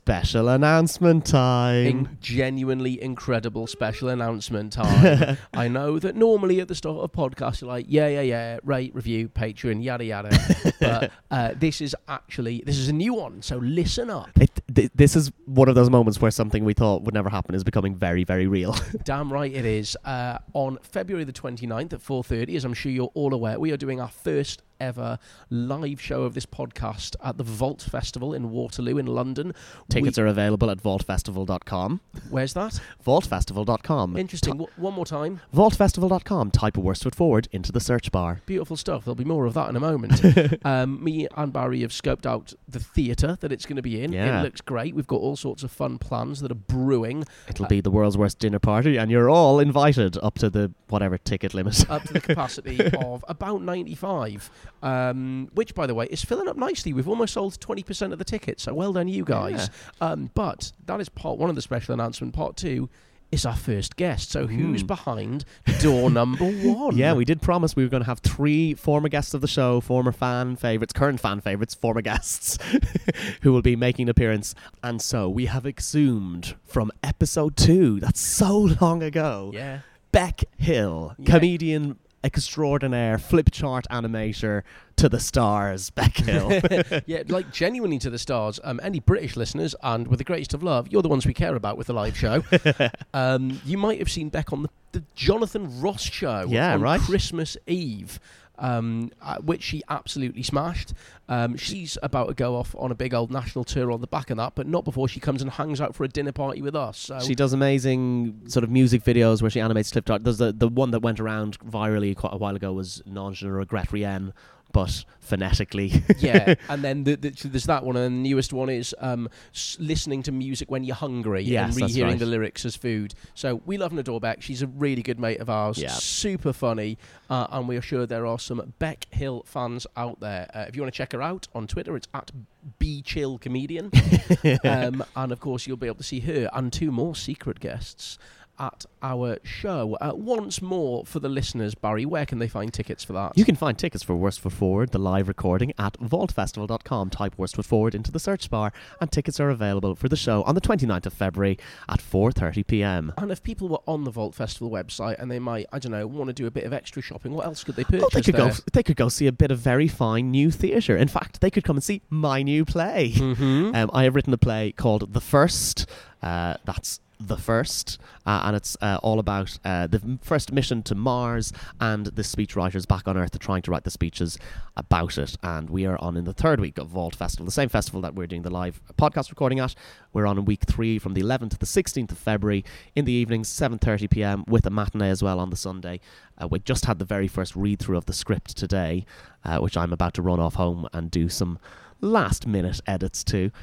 Special announcement time. Genuinely incredible special announcement time. I know that normally at the start of podcasts you're like, yeah, rate, review, Patreon, yada yada. But this is a new one, so listen up. This is one of those moments where something we thought would never happen is becoming very, very real. Damn right it is. On February the 29th at 4:30, as I'm sure you're all aware, we are doing our first ever live show of this podcast at the Vault Festival in Waterloo in London. Tickets are available at vaultfestival.com. Where's that? Vaultfestival.com. Interesting. One more time. Vaultfestival.com. Type a Worsted forward into the search bar. Beautiful stuff. There'll be more of that in a moment. Me and Barry have scoped out the theatre that it's going to be in. Yeah. It looks great. We've got all sorts of fun plans that are brewing. It'll be the world's worst dinner party, and you're all invited up to the whatever ticket limit. Up to the capacity of about 95. Which, by the way, is filling up nicely. We've almost sold 20% of the tickets, so well done, you guys. Yeah. But that is part one of the special announcement. Part two is our first guest. So who's behind door number one? Yeah, we did promise we were going to have 3 former guests of the show, former fan favourites, current fan favourites, former guests, who will be making an appearance. And so we have exhumed from episode 2, that's so long ago, Beck Hill, comedian extraordinaire, flip chart animator to the stars, Beck Hill. Yeah, like genuinely to the stars. Any British listeners, and with the greatest of love, you're the ones we care about with the live show. You might have seen Beck on the Jonathan Ross show on Christmas Eve. Which she absolutely smashed. She's about to go off on a big old national tour on the back of that, but not before she comes and hangs out for a dinner party with us. So. She does amazing sort of music videos where she animates clip art. There's the one that went around virally quite a while ago was Non Je ne regrette rien, but phonetically. Yeah, and then there's that one, and the newest one is listening to music when you're hungry and rehearing the lyrics as food. So we love and adore Beck. She's a really good mate of ours, super funny, and we are sure there are some Beck Hill fans out there. If you want to check her out on Twitter, it's at BChillComedian. And of course, you'll be able to see her and 2 more secret guests at our show. Once more for the listeners, Barry, where can they find tickets for that? You can find tickets for Worst Foot Forward, the live recording, at vaultfestival.com. Type Worst Foot Forward into the search bar, and tickets are available for the show on the 29th of February at 4:30pm. And if people were on the Vault Festival website and they might, I don't know, want to do a bit of extra shopping, what else could they purchase They could go see a bit of very fine new theatre. In fact, they could come and see my new play. I have written a play called The First. That's The First, and it's all about the first mission to Mars and the speechwriters back on Earth are trying to write the speeches about it. And we are on in the 3rd week of Vault Festival, the same festival that we're doing the live podcast recording at. We're on in week 3 from the 11th to the 16th of February in the evenings, 7:30pm, with a matinee as well on the Sunday. We just had the very first read-through of the script today, which I'm about to run off home and do some last-minute edits to.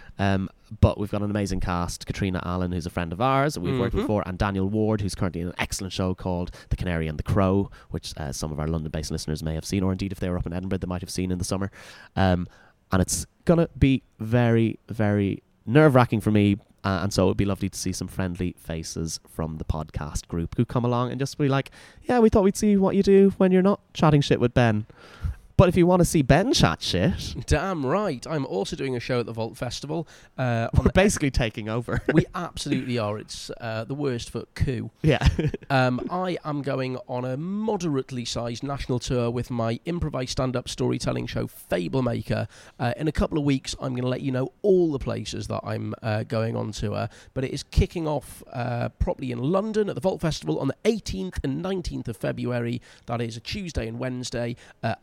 But we've got an amazing cast. Katrina Allen, who's a friend of ours, we've worked before, and Daniel Ward, who's currently in an excellent show called The Canary and the Crow, which some of our London-based listeners may have seen, or indeed if they were up in Edinburgh, they might have seen in the summer. And it's going to be very, very nerve-wracking for me, and so it would be lovely to see some friendly faces from the podcast group who come along and just be like, yeah, we thought we'd see what you do when you're not chatting shit with Ben. But if you want to see Ben chat shit... Damn right. I'm also doing a show at the Vault Festival. We're basically taking over. We absolutely are. It's the worst for coup. Yeah. I am going on a moderately sized national tour with my improvised stand-up storytelling show, Fablemaker. In a couple of weeks, I'm going to let you know all the places that I'm going on tour. But it is kicking off properly in London at the Vault Festival on the 18th and 19th of February. That is a Tuesday and Wednesday at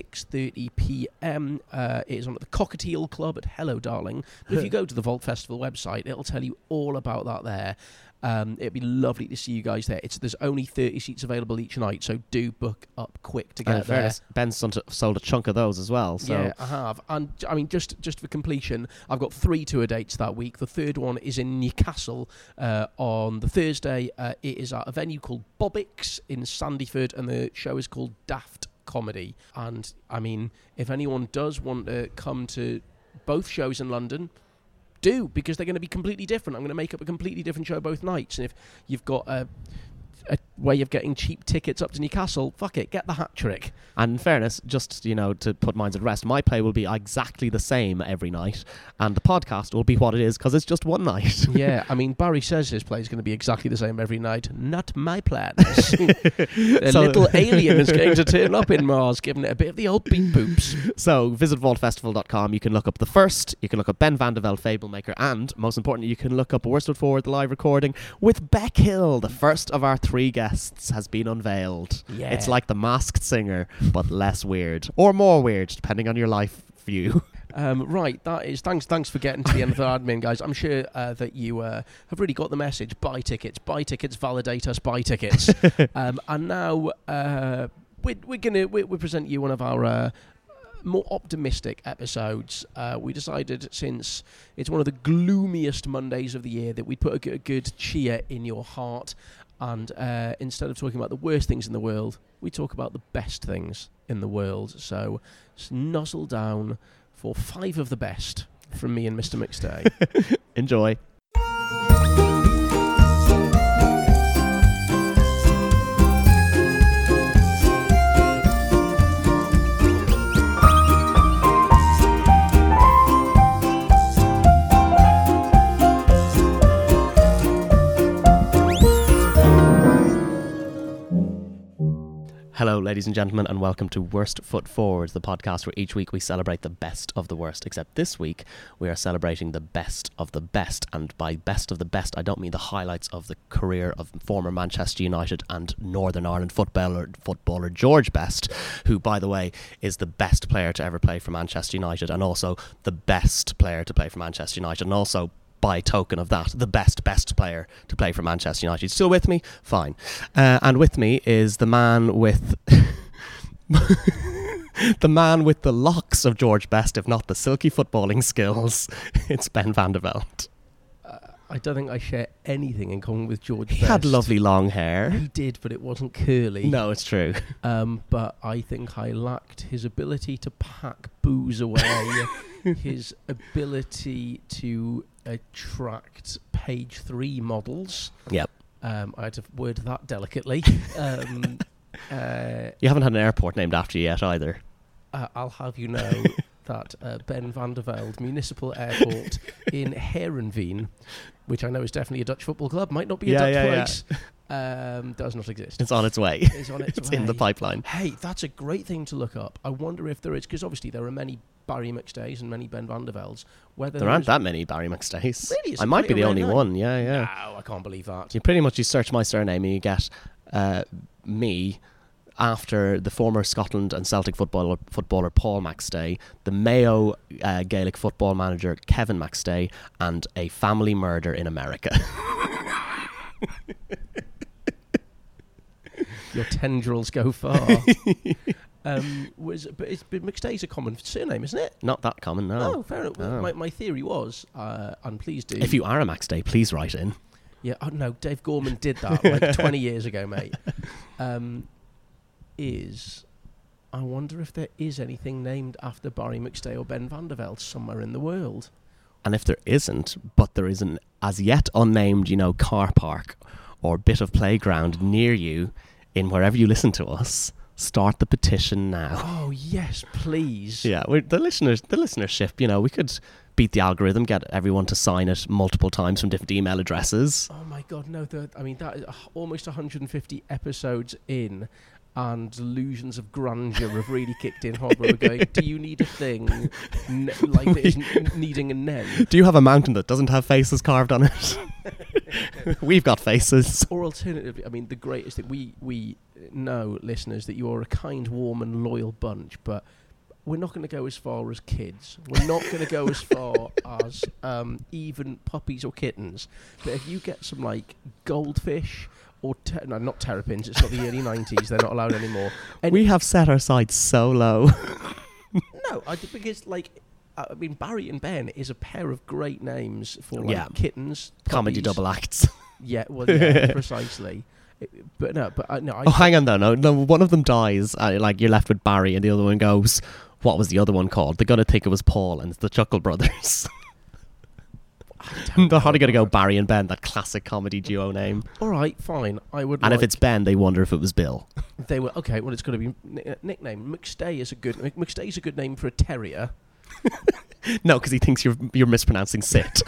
6:30pm. It is on at the Cockatiel Club at Hello Darling. But if you go to the Vault Festival website, it'll tell you all about that there. It'd be lovely to see you guys there. There's only 30 seats available each night, so do book up quick to get there. Ben's sold a chunk of those as well. So. Yeah, I have. And I mean, just for completion, I've got 3 tour dates that week. The third one is in Newcastle on the Thursday. It is at a venue called Bobbix in Sandyford, and the show is called Daft Comedy. And I mean, if anyone does want to come to both shows in London, do, because they're going to be completely different. I'm going to make up a completely different show both nights. And if you've got a way of getting cheap tickets up to Newcastle, fuck it, get the hat trick. And in fairness, just, to put minds at rest, my play will be exactly the same every night, and the podcast will be what it is because it's just one night. Yeah, I mean, Barry says his play is going to be exactly the same every night. Not my plans. A little alien is going to turn up in Mars, giving it a bit of the old beat boops. So visit vaultfestival.com. You can look up The First, you can look up Ben Van de Velde, Fablemaker, and most importantly, you can look up Worst Foot Forward, the live recording with Beck Hill. The first of our 3 guests has been unveiled. Yeah. It's like The Masked Singer, but less weird. Or more weird, depending on your life view. Right, that is. Thanks for getting to the end of the admin, guys. I'm sure that you have really got the message. Buy tickets, validate us, buy tickets. And now we present you one of our more optimistic episodes. We decided, since it's one of the gloomiest Mondays of the year, that we'd put a good cheer in your heart. And instead of talking about the worst things in the world, we talk about the best things in the world. So nuzzle down for 5 of the best from me and Mr. McStay. Enjoy. Hello, ladies and gentlemen, and welcome to Worst Foot Forward, the podcast where each week we celebrate the best of the worst, except this week we are celebrating the best of the best, and by best of the best I don't mean the highlights of the career of former Manchester United and Northern Ireland footballer George Best, who, by the way, is the best player to ever play for Manchester United and also the best player to play for Manchester United, and also, by token of that, the best player to play for Manchester United. Still with me? Fine. And with me is the man with the man with the locks of George Best, if not the silky footballing skills. It's Ben Van de Velde. I don't think I share anything in common with George Best. He had lovely long hair. He did, but it wasn't curly. No, it's true. But I think I lacked his ability to pack booze away, his ability to attract page 3 models. Yep. I had to word that delicately. You haven't had an airport named after you yet either. I'll have you know that Ben Van de Velde Municipal Airport in Heerenveen, which I know is definitely a Dutch football club, might not be a Dutch place, does not exist. It's on its way. It's on its way. It's in the pipeline. Hey, that's a great thing to look up. I wonder if there is, because obviously there are many Barry McStays and many Ben Van de Veldes. There aren't that many Barry McStays. Really? I might be the only one. Yeah. No, I can't believe that. You search my surname and you get me after the former Scotland and Celtic footballer Paul McStay, the Mayo Gaelic football manager Kevin McStay, and a family murder in America. Your tendrils go far. But McStay's a common surname, isn't it? Not that common, no. Oh, fair enough. Oh. My theory was, and please do. If you are a McStay, please write in. Yeah, no, Dave Gorman did that like 20 years ago, mate. I wonder if there is anything named after Barry McStay or Ben Van de Velde somewhere in the world. And if there isn't, but there is an as yet unnamed, car park or bit of playground near you in wherever you listen to us, start the petition now. Oh, yes, please. Yeah, the listenership, we could beat the algorithm, get everyone to sign it multiple times from different email addresses. Oh my God, no, that is almost 150 episodes in, and delusions of grandeur have really kicked in hard. Where we're going, do you need a thing like this needing a name? Do you have a mountain that doesn't have faces carved on it? We've got faces. Or alternatively, the greatest thing, we know, listeners, that you are a kind, warm and loyal bunch, but we're not going to go as far as kids. We're not going to go as far as even puppies or kittens. But if you get some goldfish or not terrapins, it's not the early 90s, they're not allowed anymore. We have set our sights so low. No, because Barry and Ben is a pair of great names for kittens, puppies. Comedy double acts. Yeah, well, yeah, precisely. No. Oh, hang on though. No, one of them dies. You're left with Barry, and the other one goes, "What was the other one called?" They're gonna think it was Paul, and it's the Chuckle Brothers. They're hardly going to go Barry and Ben, that classic comedy duo name. All right, fine. And if it's Ben, they wonder if it was Bill. They were okay. Well, it's going to be nickname. McStay is a good name for a terrier. No, because he thinks you're mispronouncing Sit.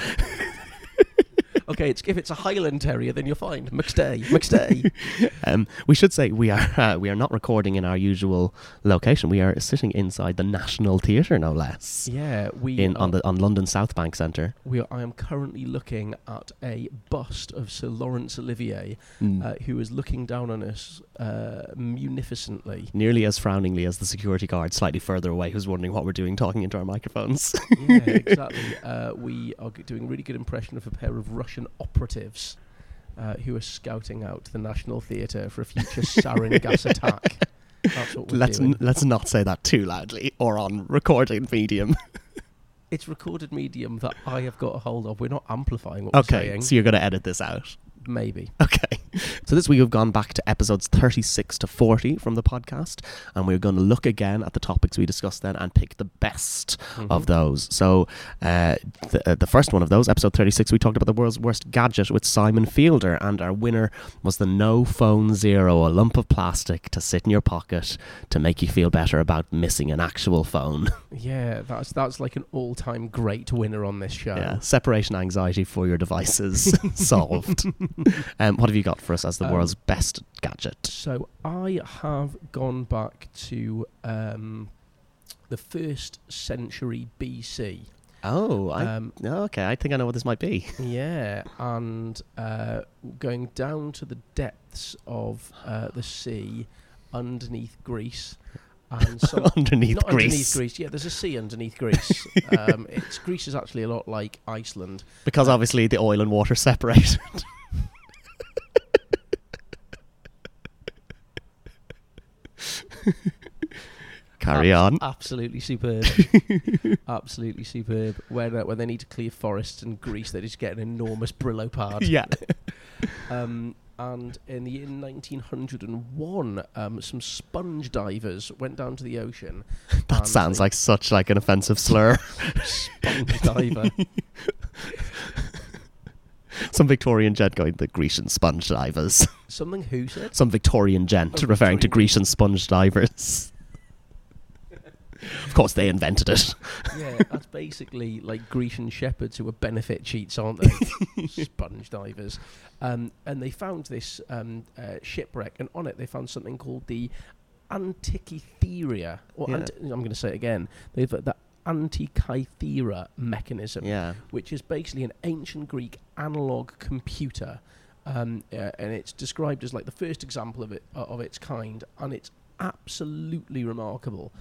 Okay, if it's a Highland Terrier, then you're fine. McStay. We should say we are not recording in our usual location. We are sitting inside the National Theatre, no less. Yeah, on London South Bank Centre. I am currently looking at a bust of Sir Laurence Olivier, who is looking down on us munificently. Nearly as frowningly as the security guard slightly further away who's wondering what we're doing talking into our microphones. Yeah, exactly. We are doing a really good impression of a pair of Russian operatives who are scouting out the National Theatre for a future sarin gas attack. That's what we're doing. Let's not say that too loudly or on recording medium. It's recorded medium that I have got a hold of. We're not amplifying what we're saying. Okay, so you're going to edit this out? Maybe. Okay. So this week we've gone back to episodes 36 to 40 from the podcast, and we're going to look again at the topics we discussed then and pick the best of those. So the first one of those, episode 36, we talked about the world's worst gadget with Simon Fielder, and our winner was the No Phone Zero, a lump of plastic to sit in your pocket to make you feel better about missing an actual phone. Yeah, that's like an all-time great winner on this show. Yeah, separation anxiety for your devices solved. What have you got for us as the world's best gadget? So I have gone back to the 1st century BC. Oh, okay. I think I know what this might be. Yeah, and going down to the depths of the sea underneath Greece. And underneath not Greece. Underneath Greece, yeah. There's a sea underneath Greece. Greece is actually a lot like Iceland because obviously the oil and water separated. Carry on. Absolutely superb. Absolutely superb. When they need to clear forests in Greece, they just get an enormous Brillo pad. Yeah. And in the year 1901, some sponge divers went down to the ocean. That sounds like such like an offensive slur. Sponge diver. Some Victorian gent going, the Grecian sponge divers. Something who said? Some Victorian gent referring to Grecian sponge divers. Of course, they invented it. Yeah, that's basically like Grecian shepherds who are benefit cheats, aren't they? Sponge divers. And they found this shipwreck, and on it they found something called the Antikythera. I'm going to say it again. They've the Antikythera mechanism, which is basically an ancient Greek analog computer, and it's described as like the first example of it of its kind, and it's absolutely remarkable.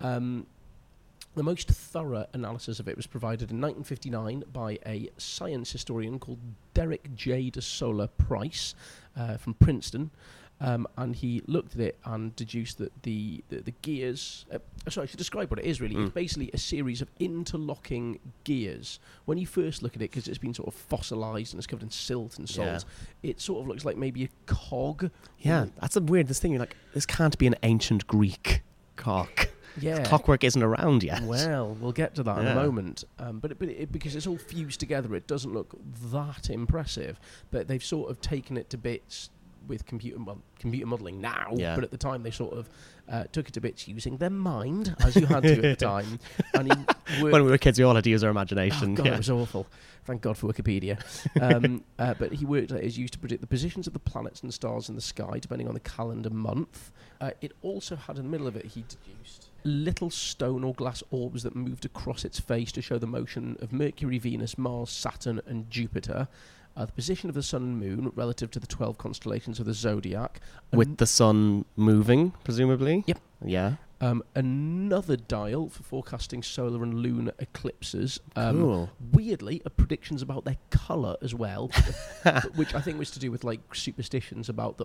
The most thorough analysis of it was provided in 1959 by a science historian called Derek J. de Sola Price from Princeton. And he looked at it and deduced that the gears... to describe what it is, really, it's basically a series of interlocking gears. When you first look at it, because it's been sort of fossilised and it's covered in silt and salt, it sort of looks like maybe a cog. Yeah, that's the weirdest thing. You're like, this can't be an ancient Greek cock. Yeah, clockwork isn't around yet. Well, we'll get to that in a moment. But because it's all fused together, it doesn't look that impressive. But they've sort of taken it to bits with computer modelling now. Yeah. But at the time, they sort of took it to bits using their mind, as you had to at the time. And when we were kids, we all had to use our imagination. Oh, God, it was awful. Thank God for Wikipedia. But he worked out it was used to predict the positions of the planets and stars in the sky, depending on the calendar month. It also had in the middle of it, he deduced little stone or glass orbs that moved across its face to show the motion of Mercury, Venus, Mars, Saturn, and Jupiter. The position of the sun and moon relative to the 12 constellations of the zodiac. With the sun moving, presumably? Yep. Yeah. Another dial for forecasting solar and lunar eclipses. Cool. Weirdly, predictions about their colour as well, which I think was to do with like superstitions about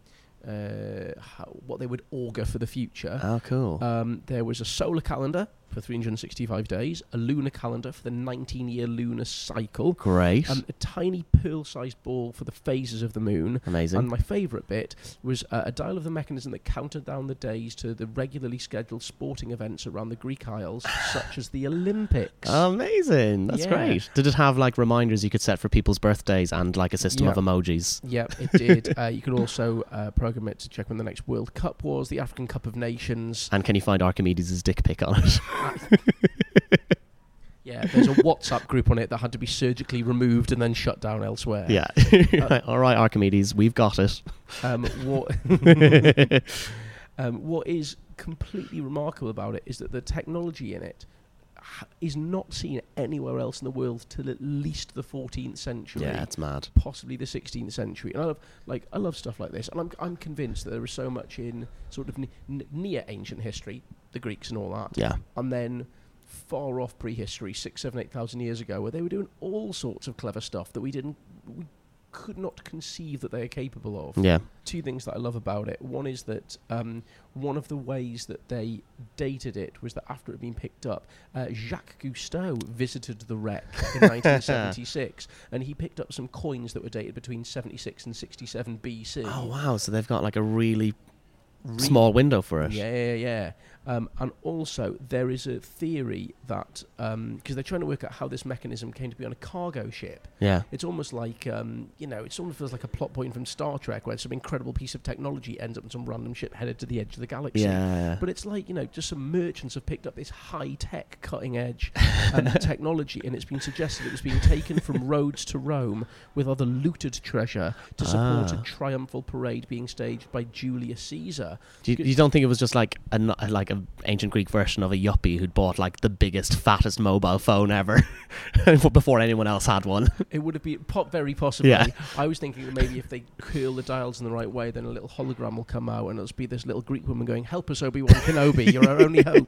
what they would augur for the future. Oh, cool. There was a solar calendar for 365 days, a lunar calendar for the 19-year lunar cycle. Great. A tiny pearl-sized ball for the phases of the moon. Amazing. And my favourite bit was a dial of the mechanism that counted down the days to the regularly scheduled sporting events around the Greek Isles, such as the Olympics. Amazing. That's great. Did it have like reminders you could set for people's birthdays and like a system of emojis? Yeah, it did. You could also program it to check when the next World Cup was, the African Cup of Nations. And can you find Archimedes' dick pic on it? Yeah, there's a WhatsApp group on it that had to be surgically removed and then shut down elsewhere. Yeah. All right, Archimedes, we've got it. What is completely remarkable about it is that the technology in it is not seen anywhere else in the world till at least the 14th century. Yeah, it's mad. Possibly the 16th century. And I love stuff like this. And I'm convinced that there is so much in sort of near ancient history, the Greeks and all that. Yeah. And then far off prehistory, 6,000, 7,000, 8,000 years ago, where they were doing all sorts of clever stuff that we could not conceive that they are capable of. Yeah. Two things that I love about it. One is that one of the ways that they dated it was that after it had been picked up, Jacques Cousteau visited the wreck in 1976, and he picked up some coins that were dated between 76 and 67 BC. Oh, wow. So they've got like a really small window for it. Yeah. And also, there is a theory that, because they're trying to work out how this mechanism came to be on a cargo ship. Yeah. It's almost like, it sort of feels like a plot point from Star Trek, where some incredible piece of technology ends up on some random ship headed to the edge of the galaxy. Yeah. But it's like, just some merchants have picked up this high-tech, cutting-edge technology, and it's been suggested it was being taken from Rhodes to Rome with other looted treasure to support a triumphal parade being staged by Julius Caesar. You don't think it was just like a ancient Greek version of a yuppie who'd bought like the biggest, fattest mobile phone ever before anyone else had one? It would have been very possibly. Yeah. I was thinking that maybe if they curl the dials in the right way, then a little hologram will come out and it'll be this little Greek woman going, "Help us, Obi-Wan Kenobi, you're our only hope."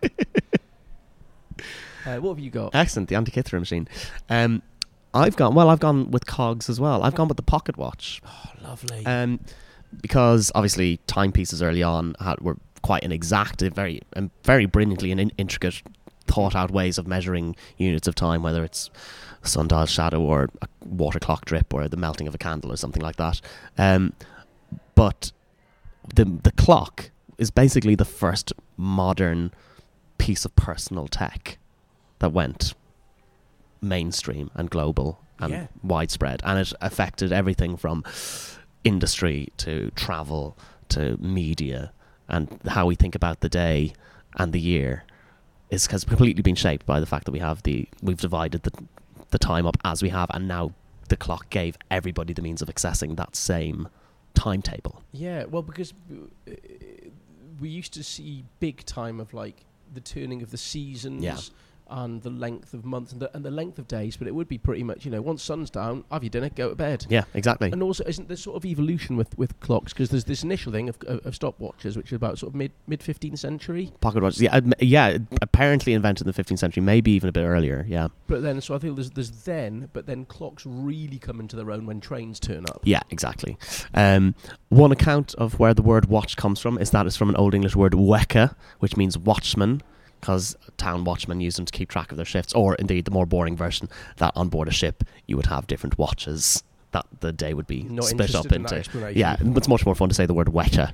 What have you got? Excellent, the Antikythera machine. I've gone with cogs as well. I've gone with the pocket watch. Oh, lovely. Because obviously timepieces early on were quite inexact, very brilliantly and intricate, thought-out ways of measuring units of time, whether it's a sundial shadow or a water clock drip or the melting of a candle or something like that. But the clock is basically the first modern piece of personal tech that went mainstream and global and widespread, and it affected everything from industry to travel to media, and how we think about the day and the year has completely been shaped by the fact that we've divided the time up as we have, and now the clock gave everybody the means of accessing that same timetable. Yeah, well, because we used to see big time of like the turning of the seasons and the length of months and the length of days, but it would be pretty much, once sun's down, have your dinner, go to bed. Yeah, exactly. And also, isn't there sort of evolution with clocks? Because there's this initial thing of stopwatches, which is about sort of mid 15th century. Pocket watches, apparently invented in the 15th century, maybe even a bit earlier, yeah. But then, so I feel but then clocks really come into their own when trains turn up. Yeah, exactly. One account of where the word watch comes from is that it's from an Old English word weka, which means watchman, because town watchmen used them to keep track of their shifts, or indeed the more boring version, that on board a ship you would have different watches that the day would be split up into. Yeah, it's much more fun to say the word weka.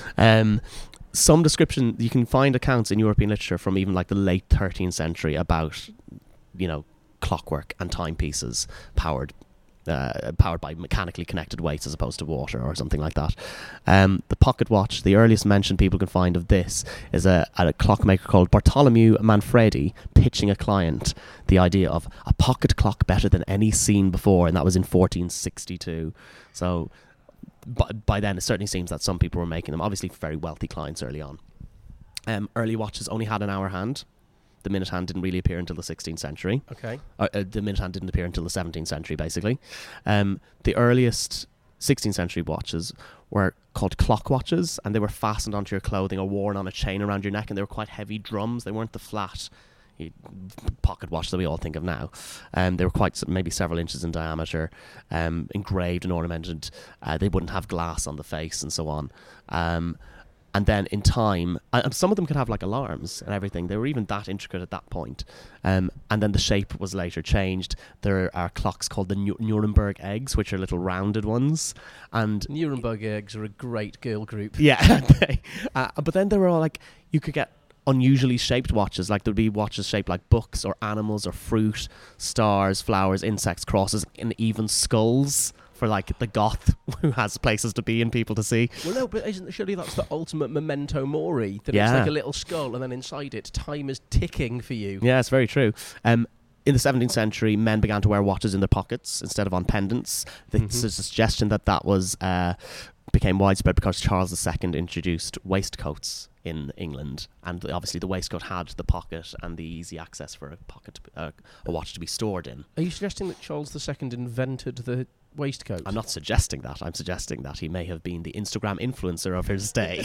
Some description, you can find accounts in European literature from even like the late 13th century about, clockwork and timepieces powered by mechanically connected weights as opposed to water or something like that. The pocket watch, the earliest mention people can find of this is a clockmaker called Bartolomeo Manfredi pitching a client the idea of a pocket clock better than any seen before, and that was in 1462. So by then it certainly seems that some people were making them, obviously very wealthy clients early on. Early watches only had an hour hand. The minute hand didn't really appear until the 16th century. Okay. The minute hand didn't appear until the 17th century, basically. The earliest 16th century watches were called clock watches, and they were fastened onto your clothing or worn on a chain around your neck, and they were quite heavy drums. They weren't the flat pocket watch that we all think of now. They were quite maybe several inches in diameter, engraved and ornamented. They wouldn't have glass on the face and so on. And then in time, and some of them could have like alarms and everything. They were even that intricate at that point. And then the shape was later changed. There are clocks called the Nuremberg eggs, which are little rounded ones. And Nuremberg eggs are a great girl group. Yeah. But then there were all like, you could get unusually shaped watches. Like there'd be watches shaped like books or animals or fruit, stars, flowers, insects, crosses, and even skulls. For like the goth who has places to be and people to see. Well, no, but surely that's the ultimate memento mori. That it's like a little skull, and then inside it, time is ticking for you. Yeah, it's very true. In the 17th century, men began to wear watches in their pockets instead of on pendants. There's a suggestion that was became widespread because Charles II introduced waistcoats in England, and obviously the waistcoat had the pocket and the easy access for a watch to be stored in. Are you suggesting that Charles II invented the waistcoat? I'm not suggesting that. I'm suggesting that he may have been the Instagram influencer of his day.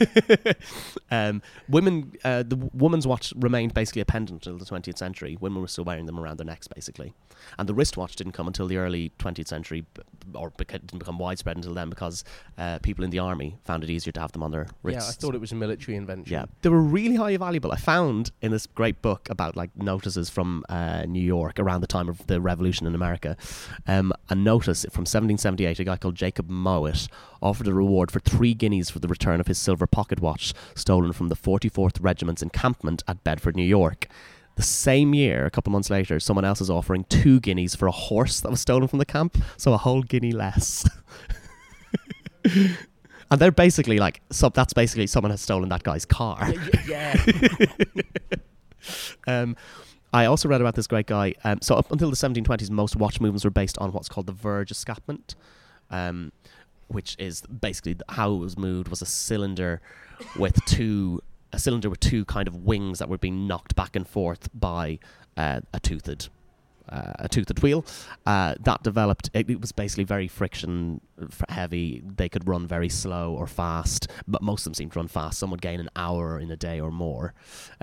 The woman's watch remained basically a pendant until the 20th century. Women were still wearing them around their necks, basically. And the wristwatch didn't come until the early 20th century, or didn't become widespread until then, because people in the army found it easier to have them on their wrists. Yeah, I thought it was a military invention. Yeah, they were really highly valuable. I found in this great book about like notices from New York around the time of the Revolution in America, a notice from 1778, a guy called Jacob Mowat offered a reward for 3 guineas for the return of his silver pocket watch stolen from the 44th Regiment's encampment at Bedford, New York. The same year, a couple months later, someone else is offering 2 guineas for a horse that was stolen from the camp, so a whole guinea less. And they're basically like, that's basically someone has stolen that guy's car. Yeah. I also read about this great guy. So up until the 1720s, most watch movements were based on what's called the verge escapement, which is basically how it was moved was a cylinder with two kind of wings that were being knocked back and forth by a toothed wheel. That developed. It was basically very friction heavy. They could run very slow or fast, but most of them seemed to run fast. Some would gain an hour in a day or more.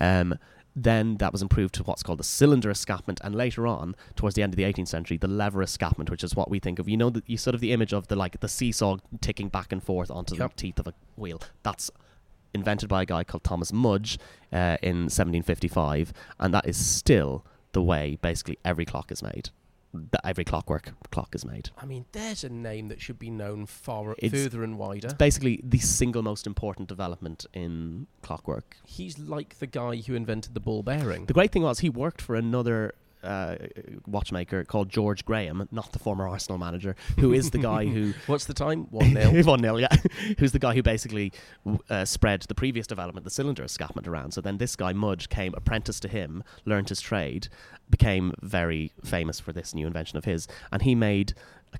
Then that was improved to what's called the cylinder escapement, and later on, towards the end of the 18th century, the lever escapement, which is what we think of. You know, you sort of the image of the seesaw ticking back and forth onto the teeth of a wheel. That's invented by a guy called Thomas Mudge in 1755, and that is still the way basically every clock is made. Every clockwork clock is made. I mean, there's a name that should be known further and wider. It's basically the single most important development in clockwork. He's like the guy who invented the ball bearing. The great thing was he worked for another watchmaker called George Graham, not the former Arsenal manager, who is the guy who... What's the time? 1-0. 1-0, yeah. Who's the guy who basically spread the previous development, the cylinder escapement, around. So then this guy, Mudge, came apprentice to him, learned his trade, became very famous for this new invention of his, and he made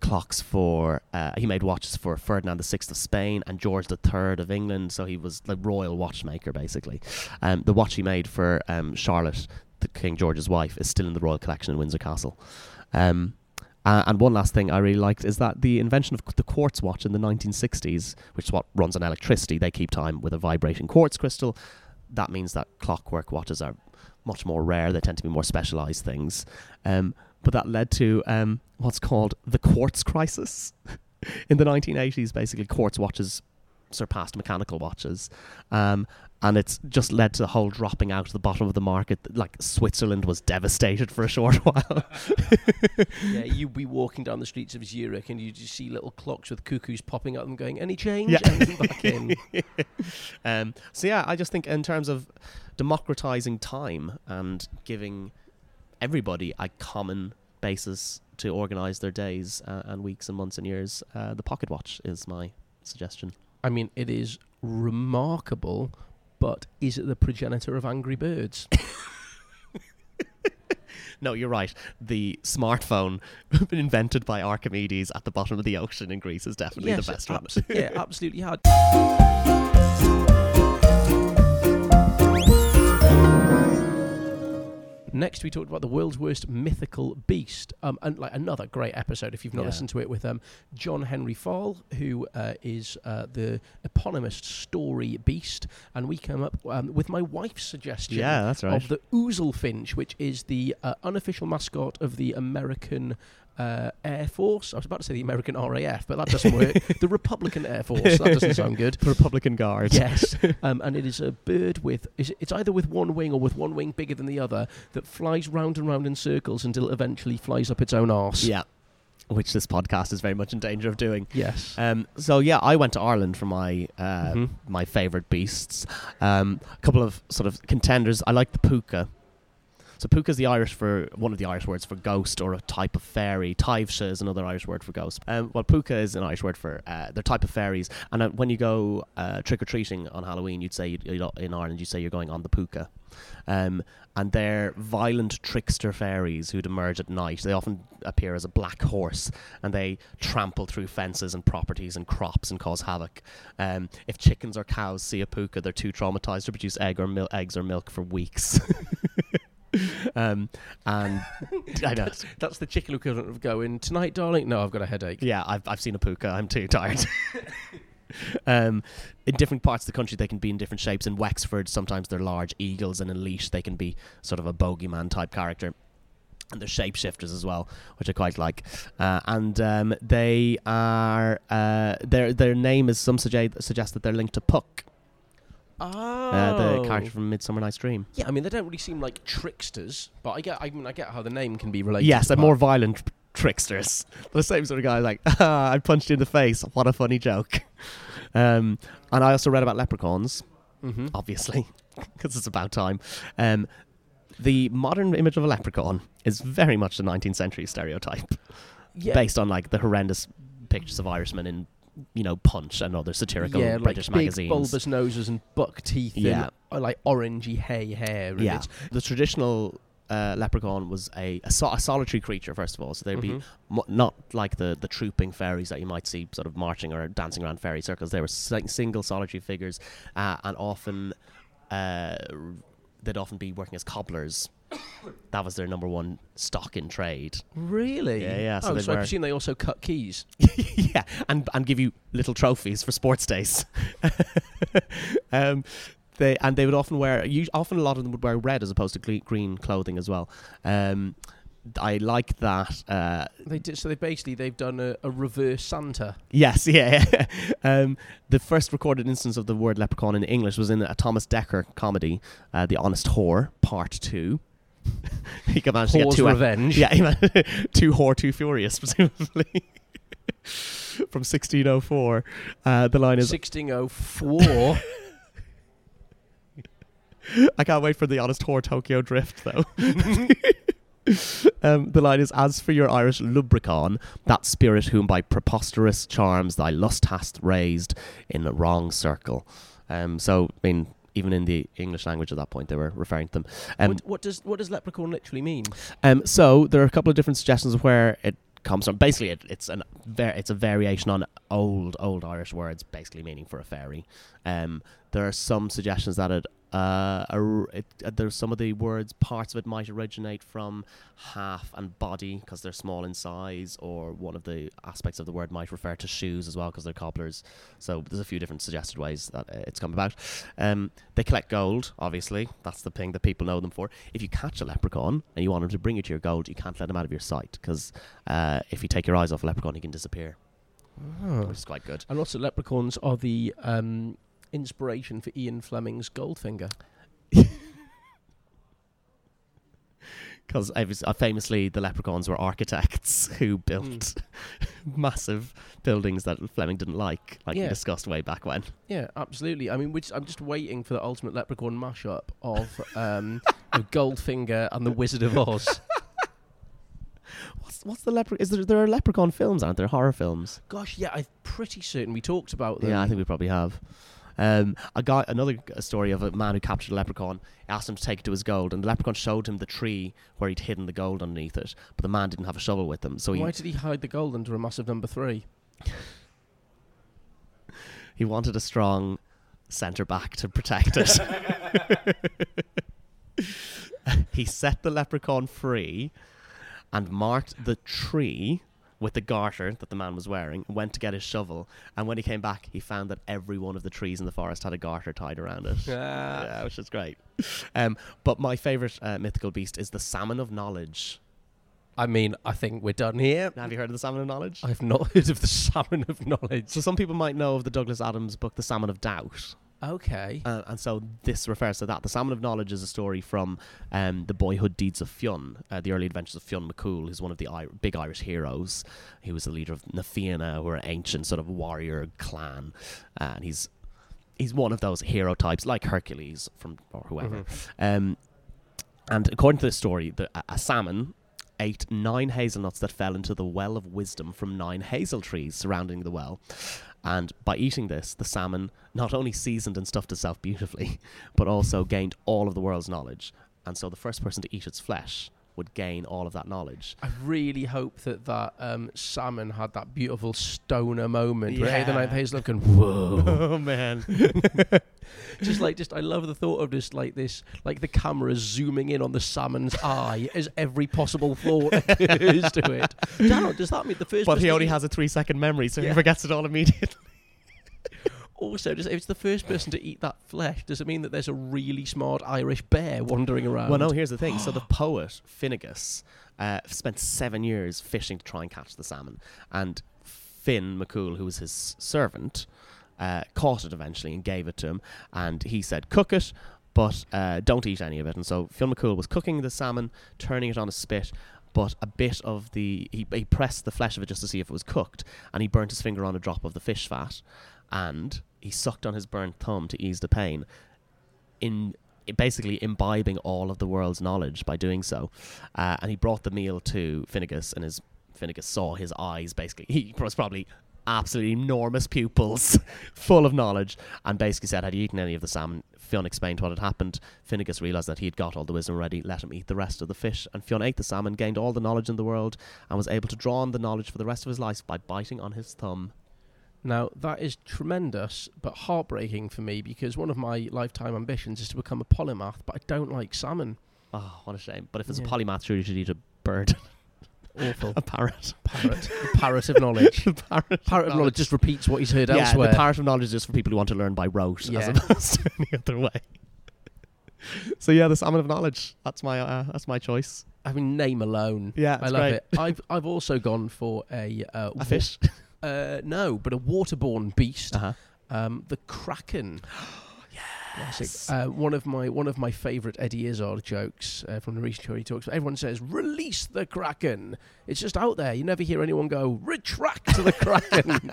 he made watches for Ferdinand VI of Spain and George III of England, so he was the royal watchmaker, basically. The watch he made for Charlotte, King George's wife, is still in the royal collection in Windsor Castle. And one last thing I really liked is that the invention of the quartz watch in the 1960s, which is what runs on electricity, they keep time with a vibrating quartz crystal. That means that clockwork watches are much more rare. They tend to be more specialised things. But that led to what's called the quartz crisis. In the 1980s, basically, quartz watches surpassed mechanical watches. And it's just led to the whole dropping out of the bottom of the market. Like, Switzerland was devastated for a short while. Yeah, you'd be walking down the streets of Zurich and you just see little clocks with cuckoos popping up and going, any change? Yeah. Anything back in? So yeah, I just think in terms of democratizing time and giving everybody a common basis to organize their days and weeks and months and years, the pocket watch is my suggestion. I mean, it is remarkable, but is it the progenitor of Angry Birds? No, you're right. The smartphone invented by Archimedes at the bottom of the ocean in Greece is definitely the best one. Yeah, absolutely hard. Next, we talked about the world's worst mythical beast, and like another great episode if you've not listened to it, with John Henry Fall, who is the eponymous story beast, and we came up with my wife's suggestion that's right. of the Ouzelfinch, which is the unofficial mascot of the American Air Force. I was about to say the American RAF, but that doesn't work. The Republican Air Force. That doesn't sound good. The Republican Guard. Yes. And it is a bird it's either with one wing or with one wing bigger than the other that flies round and round in circles until it eventually flies up its own arse. Yeah. Which this podcast is very much in danger of doing. Yes. So yeah, I went to Ireland for my my favourite beasts. A couple of sort of contenders. I like the puka. So puka is one of the Irish words for ghost or a type of fairy. Taibhse is another Irish word for ghost. Well, puka is an Irish word for their type of fairies. And when you go trick or treating on Halloween, you'd say in Ireland you'd say you're going on the puka. And they're violent trickster fairies who'd emerge at night. They often appear as a black horse, and they trample through fences and properties and crops and cause havoc. If chickens or cows see a puka, they're too traumatized to produce eggs or milk for weeks. And I know that's the chicken equivalent of going, tonight, darling. No, I've got a headache. Yeah, I've seen a puka. I'm too tired. In different parts of the country they can be in different shapes. In Wexford sometimes they're large eagles, and in Laois they can be sort of a bogeyman type character, and they're shapeshifters as well, which I quite like. They are their name is some suggest that they're linked to Puck. The character from Midsummer Night's Dream. Yeah, I mean they don't really seem like tricksters, but I get how the name can be related. Yes, they're more violent tricksters. The same sort of guy, like, I punched you in the face. What a funny joke. And I also read about leprechauns, obviously, because it's about time. The modern image of a leprechaun is very much the 19th century stereotype, based on like the horrendous pictures of Irishmen in, Punch and other satirical British magazines. Big bulbous noses and buck teeth and like orangey hay hair. And the traditional leprechaun was a solitary creature, first of all, so they'd be not like the trooping fairies that you might see sort of marching or dancing around fairy circles. They were single solitary figures, and often they'd often be working as cobblers. That was their number one stock in trade. Really? Yeah. So I presume they also cut keys. Yeah, and give you little trophies for sports days. They would often often a lot of them would wear red as opposed to green clothing as well. I like that. They did. So they've done a reverse Santa. Yes, yeah. The first recorded instance of the word leprechaun in English was in a Thomas Dekker comedy, The Honest Whore, Part 2. He could manage to get Revenge. Yeah, Too Whore, Too Furious, presumably. From 1604. The line is 1604. I can't wait for the Honest Whore Tokyo Drift, though. The line is, as for your Irish lubricon, that spirit whom by preposterous charms thy lust hast raised in the wrong circle. So, I mean, even in the English language at that point, they were referring to them. What does leprechaun literally mean? So there are a couple of different suggestions of where it comes from. Basically, it's a variation on old Irish words, basically meaning for a fairy. There are some suggestions that there's some of the words, parts of it might originate from half and body because they're small in size, or one of the aspects of the word might refer to shoes as well because they're cobblers. So there's a few different suggested ways that it's come about. They collect gold, obviously. That's the thing that people know them for. If you catch a leprechaun and you want him to bring you to your gold, you can't let him out of your sight because if you take your eyes off a leprechaun, he can disappear. Which is quite good. And also leprechauns are the inspiration for Ian Fleming's Goldfinger. Because famously the leprechauns were architects who built massive buildings that Fleming didn't like we discussed way back when. Yeah, absolutely. I mean, I'm just waiting for the ultimate leprechaun mashup of Goldfinger and the Wizard of Oz. What's the leprechaun? There are leprechaun films, aren't there? Horror films. Gosh, yeah, I'm pretty certain we talked about them. Yeah, I think we probably have. Another story of a man who captured a leprechaun, asked him to take it to his gold, and the leprechaun showed him the tree where he'd hidden the gold underneath it, but the man didn't have a shovel with him. So why did he hide the gold under a massive number 3? He wanted a strong centre back to protect it. He set the leprechaun free and marked the tree with the garter that the man was wearing, went to get his shovel, and when he came back, he found that every one of the trees in the forest had a garter tied around it. Yeah, which is great. But my favourite mythical beast is the Salmon of Knowledge. I mean, I think we're done here. Have you heard of the Salmon of Knowledge? I've not heard of the Salmon of Knowledge. So some people might know of the Douglas Adams book, The Salmon of Doubt. Okay. And so this refers to that. The Salmon of Knowledge is a story from the boyhood deeds of Fionn, the early adventures of Fionn McCool, who's one of the big Irish heroes. He was the leader of Na Fianna, who are an ancient sort of warrior clan. And he's one of those hero types, like Hercules or whoever. Mm-hmm. And according to this story, a salmon ate 9 hazelnuts that fell into the well of wisdom from 9 hazel trees surrounding the well. And by eating this, the salmon not only seasoned and stuffed itself beautifully, but also gained all of the world's knowledge. And so the first person to eat its flesh would gain all of that knowledge. I really hope that salmon had that beautiful stoner moment where the ninth hazelnut going, whoa. Oh, man. I love the thought of this, like the camera zooming in on the salmon's eye as every possible thought occurs to it. Does that mean the first? But he only has a 3-second memory, so he forgets it all immediately. Also, if it's the first person to eat that flesh, does it mean that there's a really smart Irish bear wandering around? Well, no, here's the thing. So the poet, Finnegas, spent 7 years fishing to try and catch the salmon. And Finn McCool, who was his servant, caught it eventually and gave it to him. And he said, cook it, but don't eat any of it. And so Finn McCool was cooking the salmon, turning it on a spit, but a bit of he pressed the flesh of it just to see if it was cooked, and he burnt his finger on a drop of the fish fat, and he sucked on his burnt thumb to ease the pain, basically imbibing all of the world's knowledge by doing so. And he brought the meal to Finnegas, and Finnegas saw his eyes, basically. He was probably absolutely enormous pupils, full of knowledge, and basically said, had he eaten any of the salmon? Fionn explained what had happened. Finnegas realised that he had got all the wisdom already, let him eat the rest of the fish, and Fionn ate the salmon, gained all the knowledge in the world, and was able to draw on the knowledge for the rest of his life by biting on his thumb. Now, that is tremendous, but heartbreaking for me, because one of my lifetime ambitions is to become a polymath, but I don't like salmon. Oh, what a shame. But if it's a polymath, sure you should eat a bird. Awful. A parrot. The parrot of knowledge. The parrot of knowledge just repeats what he's heard elsewhere. The parrot of knowledge is just for people who want to learn by rote, as opposed to any other way. So the salmon of knowledge. That's my choice. I mean, name alone. Yeah, I love it. I've also gone for a fish. No, but a waterborne beast. The kraken. Yes. One of my favourite Eddie Izzard jokes from the recent show he talks about. Everyone says, "Release the kraken." It's just out there. You never hear anyone go, "Retract the kraken."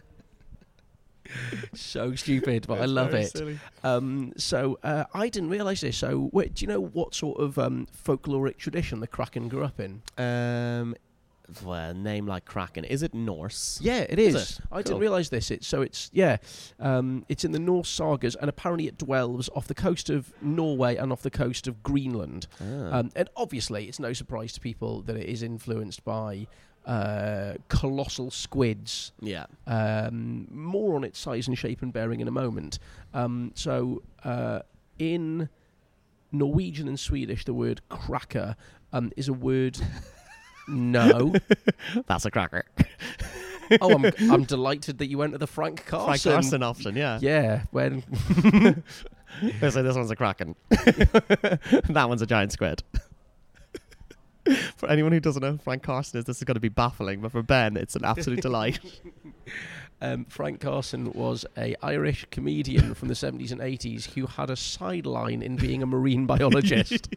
So stupid, but I love it. Silly. So I didn't realise this. So do you know what sort of folkloric tradition the kraken grew up in? Well, name like Kraken. Is it Norse? Yeah, it is. Is it? I didn't realise this. It's in the Norse sagas, and apparently it dwells off the coast of Norway and off the coast of Greenland. And obviously, it's no surprise to people that it is influenced by colossal squids. Yeah. More on its size and shape and bearing in a moment. In Norwegian and Swedish, the word cracker is a word... No. That's a cracker. Oh, I'm delighted that you went to the Frank Carson. Frank Carson option, yeah. Yeah, when... They say this one's a kraken. That one's a giant squid. For anyone who doesn't know who Frank Carson is, this is going to be baffling, but for Ben, it's an absolute delight. Frank Carson was an Irish comedian from the 70s and 80s who had a sideline in being a marine biologist.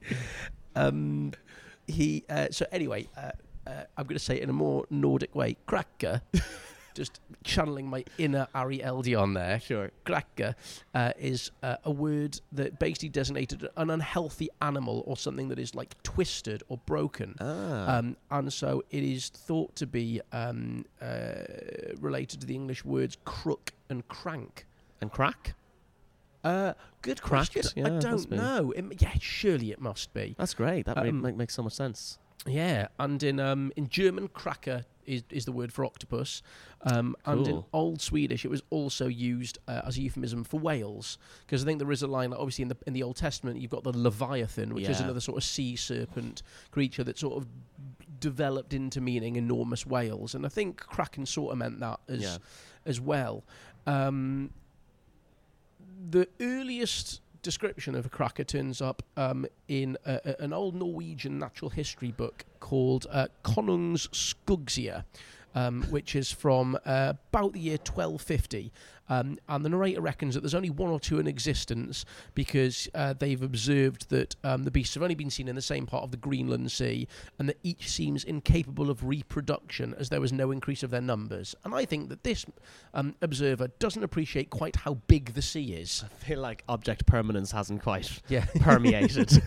So anyway, I'm going to say it in a more Nordic way. Cracker, just channeling my inner Ari Eldion there. Sure. Cracker is a word that basically designated an unhealthy animal or something that is like twisted or broken. And so it is thought to be related to the English words crook and crank. And crack? Good question. Yeah, I don't know. Surely it must be. That's great. That makes so much sense. Yeah, and in German, Cracker is the word for octopus. Cool. And in Old Swedish, it was also used as a euphemism for whales. Because I think there is a line, obviously in the Old Testament, you've got the Leviathan, which is another sort of sea serpent creature that sort of developed into meaning enormous whales. And I think Kraken sort of meant that as well. The earliest description of a cracker turns up in an old Norwegian natural history book called Konungs Skugsia, which is from about the year 1250. And the narrator reckons that there's only one or two in existence because they've observed that the beasts have only been seen in the same part of the Greenland Sea, and that each seems incapable of reproduction as there was no increase of their numbers. And I think that this observer doesn't appreciate quite how big the sea is. I feel like object permanence hasn't quite permeated.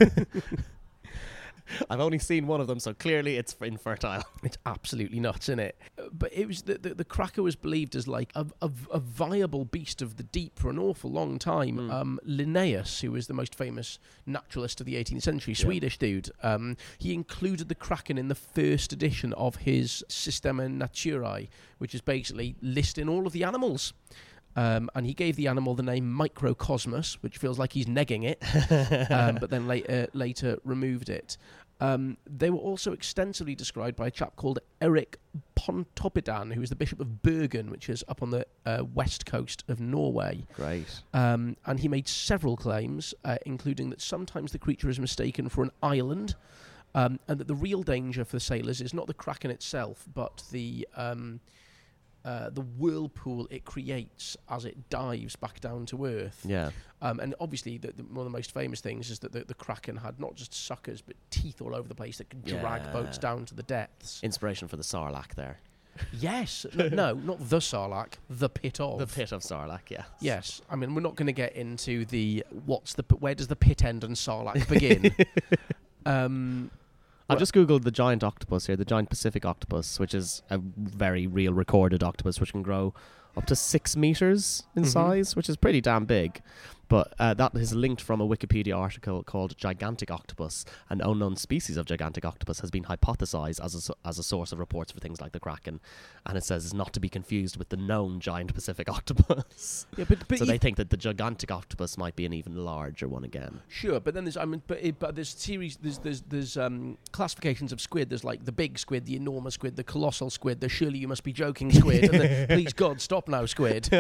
I've only seen one of them, so clearly it's infertile. It's absolutely nuts, isn't it? But it was the cracker was believed as like a viable beast of the deep for an awful long time. Linnaeus, who was the most famous naturalist of the 18th century, Swedish dude, he included the kraken in the first edition of his Systema Naturae, which is basically listing all of the animals. And he gave the animal the name Microcosmos, which feels like he's negging it, but then later removed it. They were also extensively described by a chap called Erik Pontoppidan, who was the Bishop of Bergen, which is up on the west coast of Norway. Great. And he made several claims, including that sometimes the creature is mistaken for an island, and that the real danger for the sailors is not the kraken itself, but the whirlpool it creates as it dives back down to earth. Yeah. And obviously, one of the most famous things is that the kraken had not just suckers, but teeth all over the place that could drag boats down to the depths. Inspiration for the Sarlacc there. Yes. No, not the Sarlacc, the pit of. The pit of Sarlacc, yeah. Yes. I mean, we're not going to get into where does the pit end and Sarlacc begin? I've just googled the giant octopus here, the giant Pacific octopus, which is a very real recorded octopus which can grow up to 6 meters in size, which is pretty damn big. But that is linked from a Wikipedia article called Gigantic Octopus. An unknown species of gigantic octopus has been hypothesized as a source of reports for things like the kraken. And it says it's not to be confused with the known giant Pacific octopus. Yeah, but so they think that the gigantic octopus might be an even larger one again. Sure, but then there's series, there's classifications of squid. There's like the big squid, the enormous squid, the colossal squid, the surely you must be joking squid, and the please God stop now squid.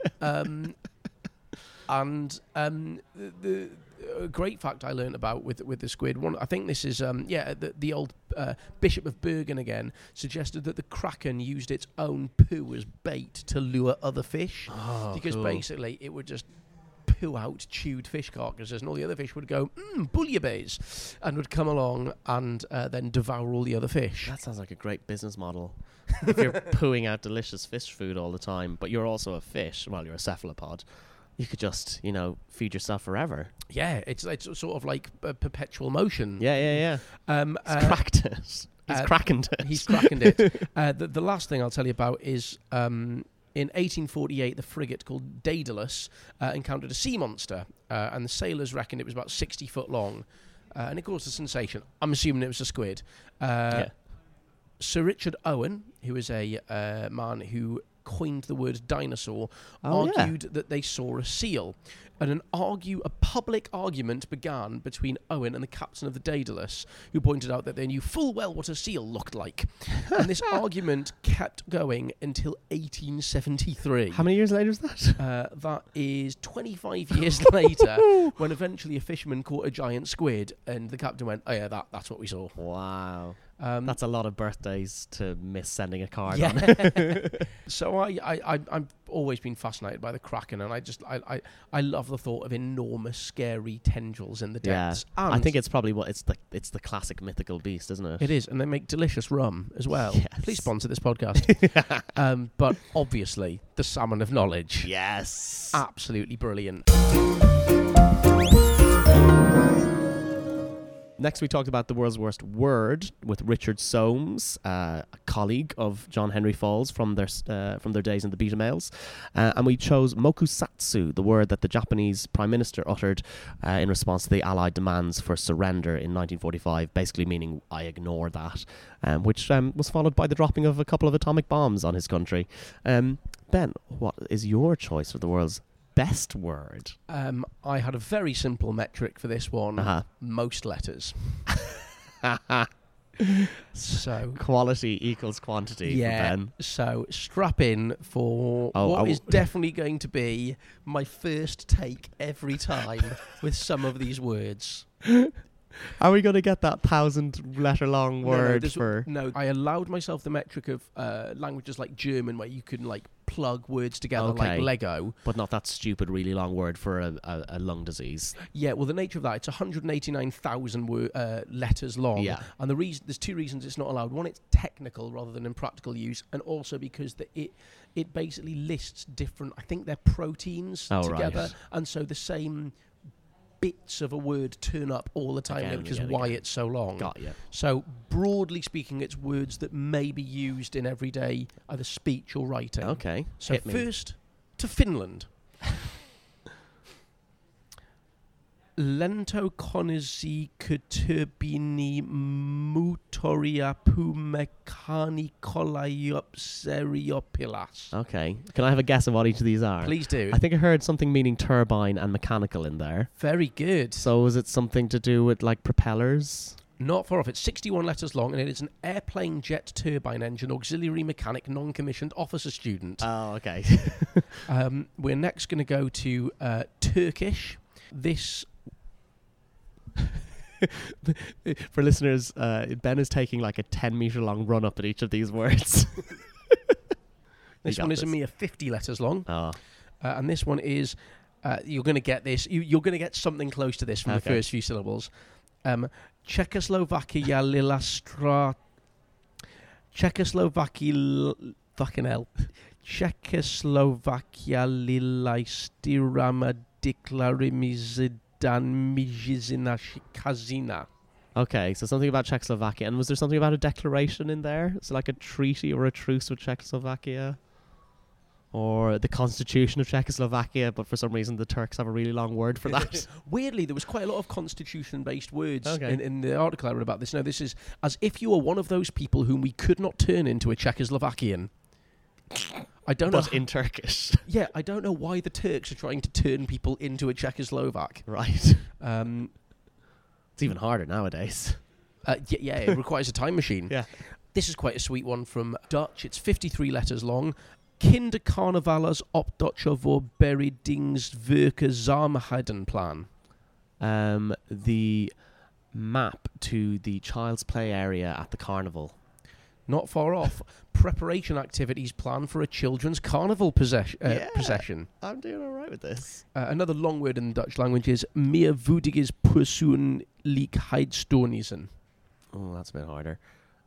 And the great fact I learned about with the squid, I think this is the old Bishop of Bergen again suggested that the kraken used its own poo as bait to lure other fish, because basically it would just poo out chewed fish carcasses, and all the other fish would go bouillabaisse, and would come along and then devour all the other fish. That sounds like a great business model. If you're pooing out delicious fish food all the time, but you're also a fish, well, you're a cephalopod, you could just, feed yourself forever. Yeah, it's sort of like perpetual motion. Yeah. He's cracked it. He's crackened it. He's crackened it. The last thing I'll tell you about is in 1848, the frigate called Daedalus encountered a sea monster, and the sailors reckoned it was about 60 foot long, and it caused a sensation. I'm assuming it was a squid. Sir Richard Owen, who is a man who coined the word dinosaur, argued that they saw a seal. And a public argument began between Owen and the captain of the Daedalus, who pointed out that they knew full well what a seal looked like. And this argument kept going until 1873. How many years later is that? That is 25 years later, when eventually a fisherman caught a giant squid, and the captain went, "Oh yeah, that's what we saw." Wow. That's a lot of birthdays to miss sending a card on. So I've always been fascinated by the kraken, and I love the thought of enormous, scary tendrils in the depths. Yeah. I think it's probably it's the classic mythical beast, isn't it? It is, and they make delicious rum as well. Yes. Please sponsor this podcast. But obviously, the salmon of knowledge. Yes. Absolutely brilliant. Next, we talked about the world's worst word with Richard Soames, a colleague of John Henry Falls from their days in the Beta Males, and we chose mokusatsu, the word that the Japanese Prime Minister uttered in response to the Allied demands for surrender in 1945, basically meaning "I ignore that," which was followed by the dropping of a couple of atomic bombs on his country. Ben, what is your choice for the world's best word? I had a very simple metric for this one. Most letters. So quality equals quantity. Yeah. For Ben. So strap in for what is definitely going to be my first take every time with some of these words. Are we going to get that 1,000-letter-long word for... No, I allowed myself the metric of languages like German, where you can like plug words together like Lego. But not that stupid, really long word for a lung disease. Yeah, well, the nature of that, it's 189,000 letters long. Yeah. And there's two reasons it's not allowed. One, it's technical rather than in practical use. And also because it basically lists different, I think they're proteins together. Right. And so the same... bits of a word turn up all the time, which is why it's so long. Got you. So, broadly speaking, it's words that may be used in everyday either speech or writing. Okay. So, first, to Finland. Lento konisi turbini motoria pu mechanicoliopseriopilas. Okay. Can I have a guess of what each of these are? Please do. I think I heard something meaning turbine and mechanical in there. Very good. So is it something to do with like propellers? Not far off. It's 61 letters long, and it is an airplane jet turbine engine auxiliary mechanic non-commissioned officer student. Oh, okay. We're next going to go to Turkish. This... For listeners, Ben is taking like a 10-meter long run up at each of these words. This one is a mere 50 letters long. Oh. And this one is, you're going to get this, you're going to get something close to this from the first few syllables. Czechoslovakia Lilastra... Fucking hell. Czechoslovakia Lilastirama Deklarimizid Kazina. Okay, so something about Czechoslovakia. And was there something about a declaration in there? So like a treaty or a truce with Czechoslovakia? Or the constitution of Czechoslovakia, but for some reason the Turks have a really long word for that. Weirdly, there was quite a lot of constitution-based words in the article I read about this. Now, this is as if you were one of those people whom we could not turn into a Czechoslovakian. I don't know. But in Turkish. Yeah, I don't know why the Turks are trying to turn people into a Czechoslovak. Right. It's even harder nowadays. Yeah, it requires a time machine. Yeah. This is quite a sweet one from Dutch. It's 53 letters long. Kinderkarnevallers op Dutcher Voorbereidingswerke Zaamheidenplan. The map to the child's play area at the carnival. Not far off. Preparation activities plan for a children's carnival procession. I'm doing all right with this. Another long word in the Dutch language is meervoetiges persoonlijkheidsstoornissen. Oh, that's a bit harder.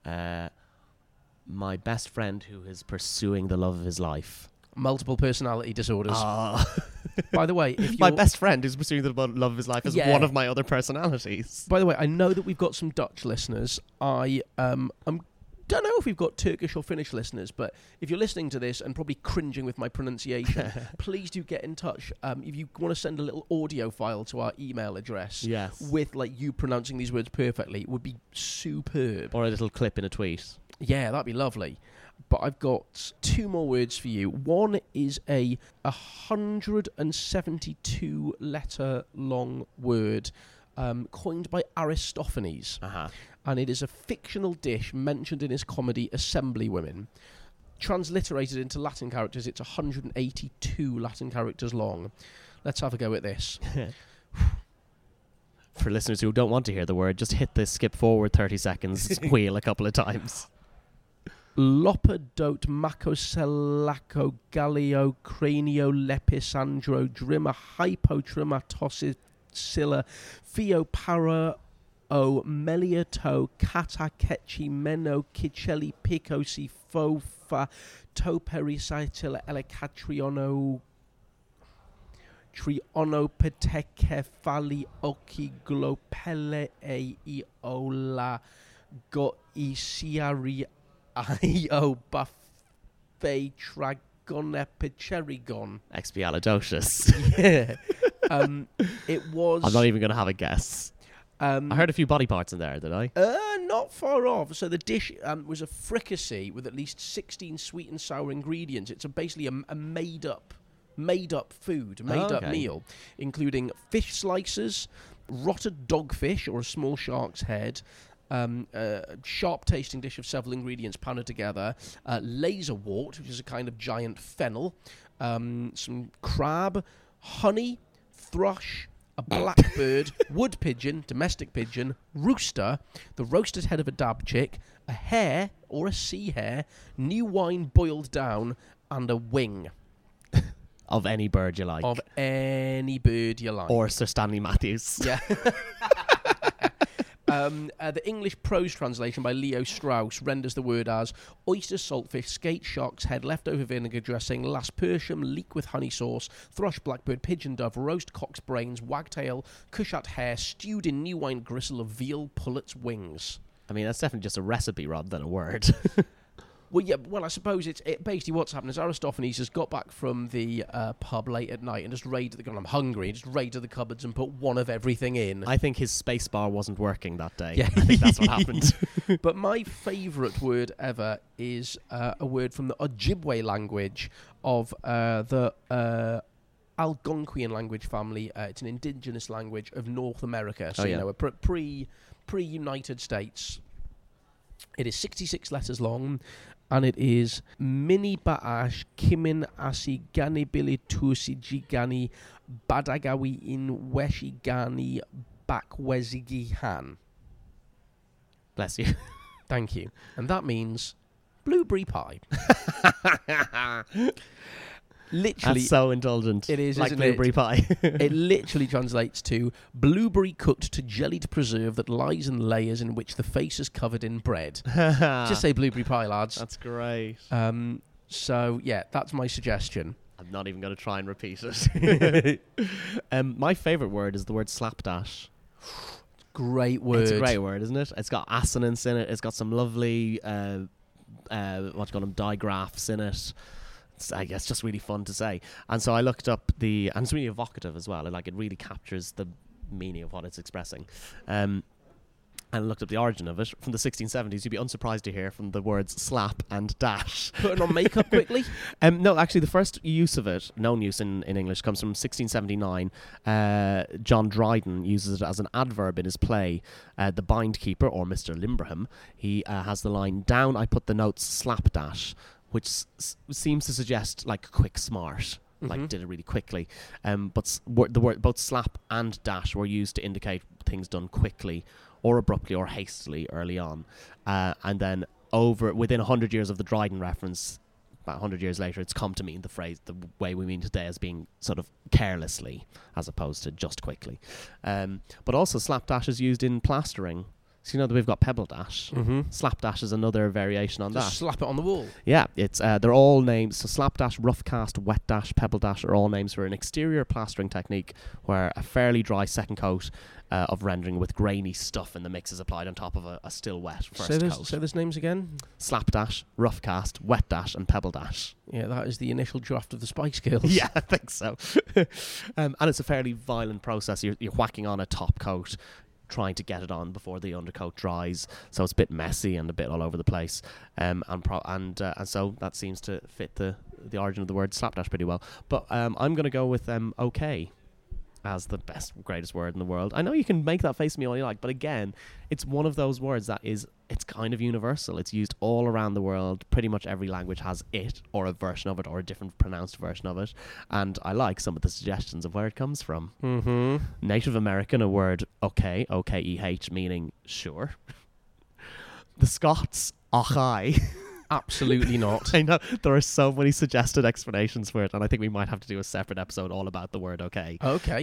My best friend who is pursuing the love of his life. Multiple personality disorders. By the way, if my best friend who's pursuing the love of his life is one of my other personalities. By the way, I know that we've got some Dutch listeners. I don't know if we've got Turkish or Finnish listeners, but if you're listening to this and probably cringing with my pronunciation, please do get in touch. If you want to send a little audio file to our email address with like you pronouncing these words perfectly, it would be superb. Or a little clip in a tweet. Yeah, that'd be lovely. But I've got two more words for you. One is a 172 letter long word coined by Aristophanes. And it is a fictional dish mentioned in his comedy Assemblywomen. Transliterated into Latin characters, it's 182 Latin characters long. Let's have a go at this. For listeners who don't want to hear the word, just hit the skip forward 30 seconds wheel a couple of times. Lopadote macoselaco gallio cranio lepisandro drima hypotrimatosis theopara o melioto katakechi meno kicheli picosi fofa toperisitila elecatriono triono petekefali oki glopele eiola go isiari io buffet tragone pecherigon expialidocious. Yeah. It was... I'm not even going to have a guess. I heard a few body parts in there, did I? Not far off. So the dish was a fricassee with at least 16 sweet and sour ingredients. It's basically a made-up food, made-up meal, including fish slices, rotted dogfish or a small shark's head, sharp-tasting dish of several ingredients pounded together. Laserwort, which is a kind of giant fennel. Some crab, honey, thrush, a blackbird, wood pigeon, domestic pigeon, rooster, the roasted head of a dab chick, a hare or a sea hare, new wine boiled down, and a wing. Of any bird you like. Of any bird you like. Or Sir Stanley Matthews. Yeah. The English prose translation by Leo Strauss renders the word as oyster, saltfish, skate, shark's head, leftover vinegar dressing, laspertium, leek with honey sauce, thrush, blackbird, pigeon dove, roast cock's brains, wagtail, cushat hare, stewed in new wine gristle of veal, pullet's wings. I mean, that's definitely just a recipe rather than a word. Well, yeah. Well, I suppose it's basically what's happened is Aristophanes has got back from the pub late at night and just raided I'm hungry. Just raided the cupboards and put one of everything in. I think his space bar wasn't working that day. Yeah. I think that's what happened. But my favourite word ever is a word from the Ojibwe language of the Algonquian language family. It's an indigenous language of North America. So you know, pre-United States. It is 66 letters long. And it is Mini Baash Kimin Asi Gani Bilitusi Gani Badagawi in Weshigani Bakwezigi Han. Bless you. Thank you. And that means blueberry pie. Literally, that's so indulgent. It is, like isn't blueberry pie. It literally translates to blueberry cooked to jellied preserve that lies in layers in which the face is covered in bread. Just say blueberry pie, lads. That's great. So yeah, that's my suggestion. I'm not even going to try and repeat it. My favourite word is the word slapdash. Great word. It's a great word, isn't it? It's got assonance in it. It's got some lovely digraphs in it. I guess just really fun to say. And so I looked up and it's really evocative as well. It really captures the meaning of what it's expressing. And I looked up the origin of it from the 1670s. You'd be unsurprised to hear from the words slap and dash. Putting on makeup quickly? No, actually, the first use of it, known use in English, comes from 1679. John Dryden uses it as an adverb in his play, The Bindkeeper, or Mr. Limbraham. He has the line, "Down I put the notes slapdash," which seems to suggest like quick smart, like did it really quickly. But the word both slap and dash were used to indicate things done quickly or abruptly or hastily early on. And then within 100 years of the Dryden reference, about 100 years later, it's come to mean the phrase the way we mean today as being sort of carelessly as opposed to just quickly. But also slapdash is used in plastering. So you know that we've got pebble dash. Slapdash is another variation on Just that. Slap it on the wall. Yeah, it's they're all names. So slapdash, rough cast, wet dash, pebble dash are all names for an exterior plastering technique where a fairly dry second coat of rendering with grainy stuff in the mix is applied on top of a still wet first coat. Say those names again. Slapdash, rough cast, wet dash, and pebble dash. Yeah, that is the initial draft of the Spice Girls. Yeah, I think so. And it's a fairly violent process. You're whacking on a top coat, trying to get it on before the undercoat dries, so it's a bit messy and a bit all over the place, and so that seems to fit the origin of the word slapdash pretty well. But I'm going to go with okay as the greatest word in the world. I know you can make that face at me all you like, but again, it's one of those words that it's kind of universal. It's used all around the world. Pretty much every language has it, or a version of it, or a different pronounced version of it. And I like some of the suggestions of where it comes from. Native American, a word okay, O-K-E-H, meaning sure. The Scots, ochai. Absolutely not. I know there are so many suggested explanations for it, and I think we might have to do a separate episode all about the word okay. Okay.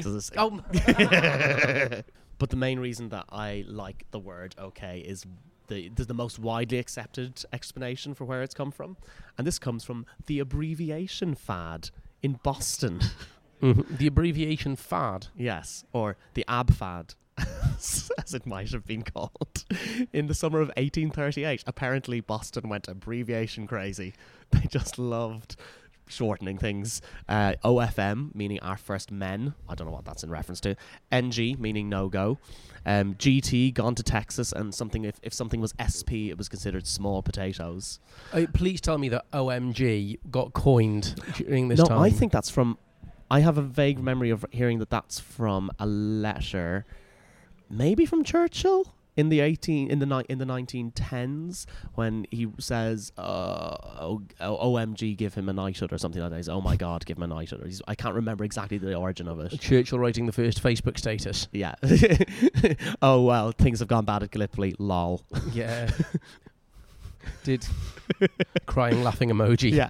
But the main reason that I like the word okay is the most widely accepted explanation for where it's come from, and this comes from the abbreviation fad in Boston. The abbreviation fad? Yes, or the ab fad, as it might have been called. In the summer of 1838, apparently Boston went abbreviation crazy. They just loved shortening things. OFM, meaning our first men. I don't know what that's in reference to. NG, meaning no go. GT, gone to Texas, and if something was SP, it was considered small potatoes. Please tell me that OMG got coined during this time. No, I think that's from... I have a vague memory of hearing that that's from a letter, maybe from Churchill? in the 1910s when he says OMG, give him a knighthood or something like that. He's, oh my God, give him a knighthood. I can't remember exactly the origin of it. Churchill writing the first Facebook status. Yeah. Oh well, things have gone bad at Gallipoli. Lol. Yeah. Did crying laughing emoji. Yeah.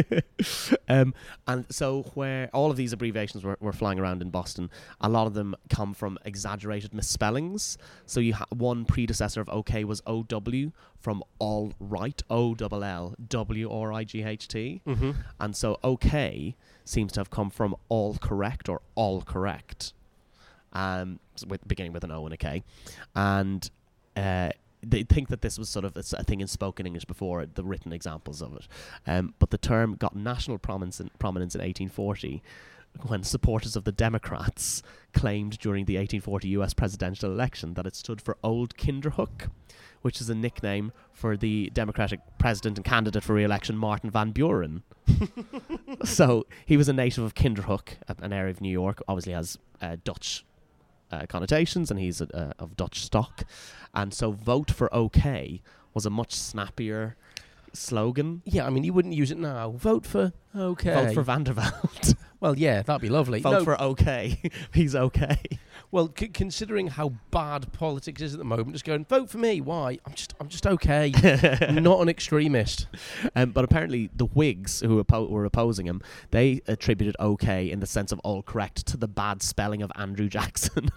And so where all of these abbreviations were flying around in Boston, a lot of them come from exaggerated misspellings. So you one predecessor of OK was OW from all right, OLLWRIGHT. Mm-hmm. And so OK seems to have come from all correct or all correct, beginning with an O and a K. And they think that this was sort of a thing in spoken English before the written examples of it. But the term got national prominence in 1840 when supporters of the Democrats claimed during the 1840 US presidential election that it stood for Old Kinderhook, which is a nickname for the Democratic president and candidate for re-election, Martin Van Buren. So he was a native of Kinderhook, an area of New York, obviously has Dutch connotations, and he's of Dutch stock, and so vote for OK was a much snappier slogan. Yeah, I mean, you wouldn't use it now. Vote for OK. Vote for Vanderbilt. Well, yeah, that'd be lovely. Vote for OK. He's OK. Well, considering how bad politics is at the moment, just going, vote for me. Why? I'm just OK. I'm not an extremist. But apparently the Whigs who were opposing him, they attributed OK in the sense of all correct to the bad spelling of Andrew Jackson,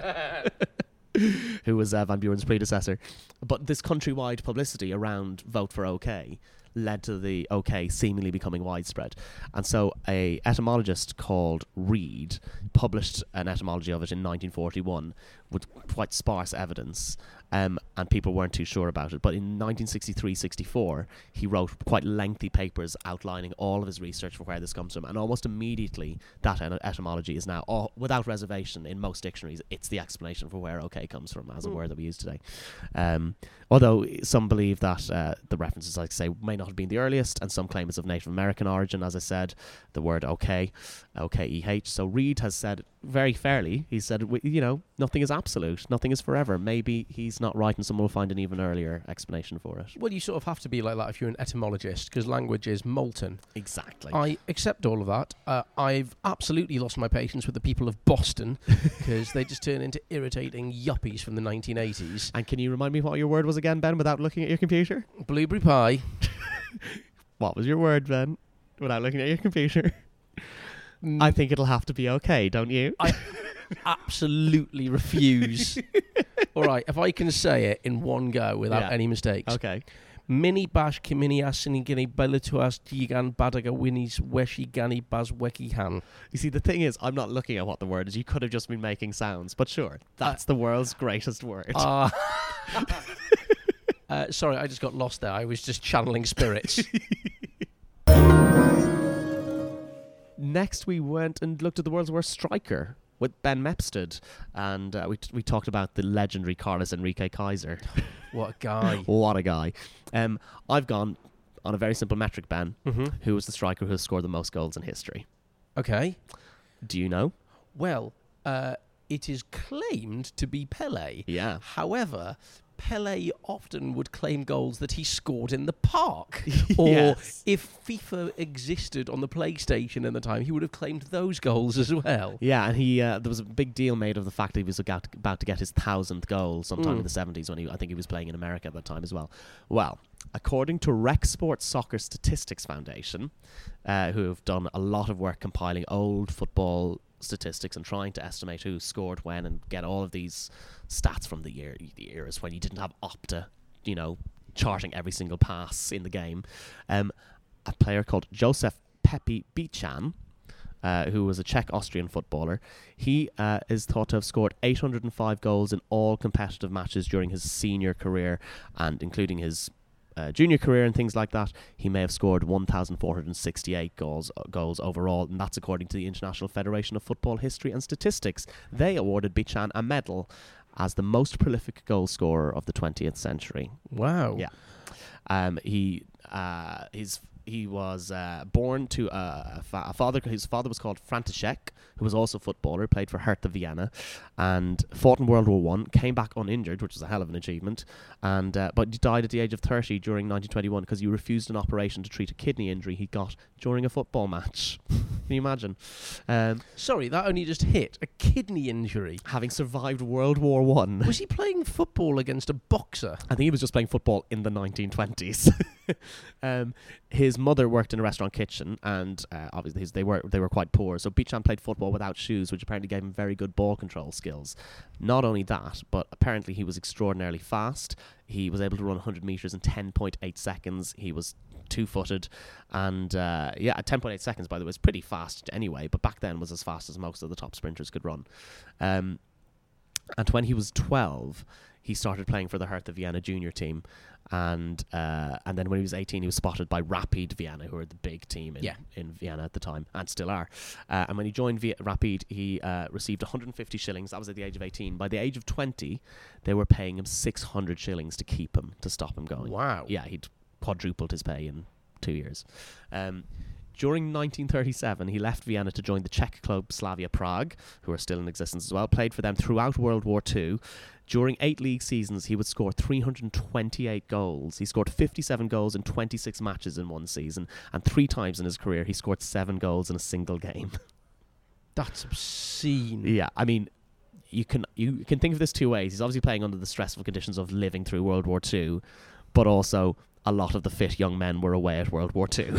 who was Van Buren's predecessor. But this countrywide publicity around vote for OK led to the OK seemingly becoming widespread. And so a etymologist called Reed published an etymology of it in 1941 with quite sparse evidence, and people weren't too sure about it. But in 1963-64, he wrote quite lengthy papers outlining all of his research for where this comes from, and almost immediately that etymology is now, without reservation, in most dictionaries, it's the explanation for where OK comes from as a word that we use today. Although some believe that the references, like I say, may not have been the earliest, and some claim it's of Native American origin, as I said, the word OK, O-K-E-H. So Reed has said very fairly, he said, nothing is absolute, nothing is forever. Maybe he's not right and someone will find an even earlier explanation for it. Well, you sort of have to be like that if you're an etymologist, because language is molten. Exactly. I accept all of that. I've absolutely lost my patience with the people of Boston, because they just turn into irritating yuppies from the 1980s. And can you remind me what your word was again, Ben, without looking at your computer? Blueberry pie. What was your word, Ben, without looking at your computer? I think it'll have to be OK, don't you? I absolutely refuse. All right, if I can say it in one go without any mistakes. Okay. Mini bash kimini asini gini belatuas gigan badaga winnies weshi gani baz weki han. You see, the thing is, I'm not looking at what the word is. You could have just been making sounds, but sure, that's the world's greatest word. Sorry, I just got lost there. I was just channeling spirits. Next, we went and looked at the world's worst striker with Ben Mepstead, and we talked about the legendary Carlos Enrique Kaiser. What a guy. What a guy. I've gone on a very simple metric, Ben. Mm-hmm. Who was the striker who has scored the most goals in history? Okay. Do you know? Well, it is claimed to be Pelé. Yeah. However, Pelé often would claim goals that he scored in the park. Or yes. If FIFA existed on the PlayStation in the time, he would have claimed those goals as well. Yeah, and he there was a big deal made of the fact that he was about to get his 1,000th goal sometime in the 70s when I think he was playing in America at that time as well. Well, according to Rec Sports Soccer Statistics Foundation, who have done a lot of work compiling old football statistics and trying to estimate who scored when and get all of these stats from the eras when you didn't have Opta, charting every single pass in the game. A player called Josef Pepi Bichan, who was a Czech-Austrian footballer, he is thought to have scored 805 goals in all competitive matches during his senior career, and including his junior career and things like that, he may have scored 1,468 goals overall, and that's according to the International Federation of Football History and Statistics. They awarded Bichan a medal as the most prolific goal scorer of the 20th century. Wow. Yeah. His he was born to a father. His father was called František, who was also a footballer, played for Hertha Vienna, and fought in World War One. Came back uninjured, which was a hell of an achievement. And but he died at the age of 30 during 1921 because he refused an operation to treat a kidney injury he got during a football match. Can you imagine? Sorry, that only just hit a kidney injury. Having survived World War One. Was he playing football against a boxer? I think he was just playing football in the 1920s. His mother worked in a restaurant kitchen, and obviously they were quite poor. So Bicham played football without shoes, which apparently gave him very good ball control skills. Not only that, but apparently he was extraordinarily fast. He was able to run 100 meters in 10.8 seconds. He was two-footed, and at 10.8 seconds, by the way, is pretty fast anyway. But back then was as fast as most of the top sprinters could run. And when he was 12, he started playing for the Hertha Vienna junior team, and then when he was 18, he was spotted by Rapid Vienna, who were the big team in Vienna at the time, and still are. And when he joined Rapid, he received 150 shillings. That was at the age of 18. By the age of 20, they were paying him 600 shillings to keep him, to stop him going. Wow. Yeah, he'd quadrupled his pay in 2 years. During 1937, he left Vienna to join the Czech club Slavia Prague, who are still in existence as well. Played for them throughout World War II. During 8 league seasons, he would score 328 goals. He scored 57 goals in 26 matches in one season, and 3 times in his career, he scored 7 goals in a single game. That's obscene. Yeah, I mean, you can think of this 2 ways. He's obviously playing under the stressful conditions of living through World War II, but also a lot of the fit young men were away at World War II.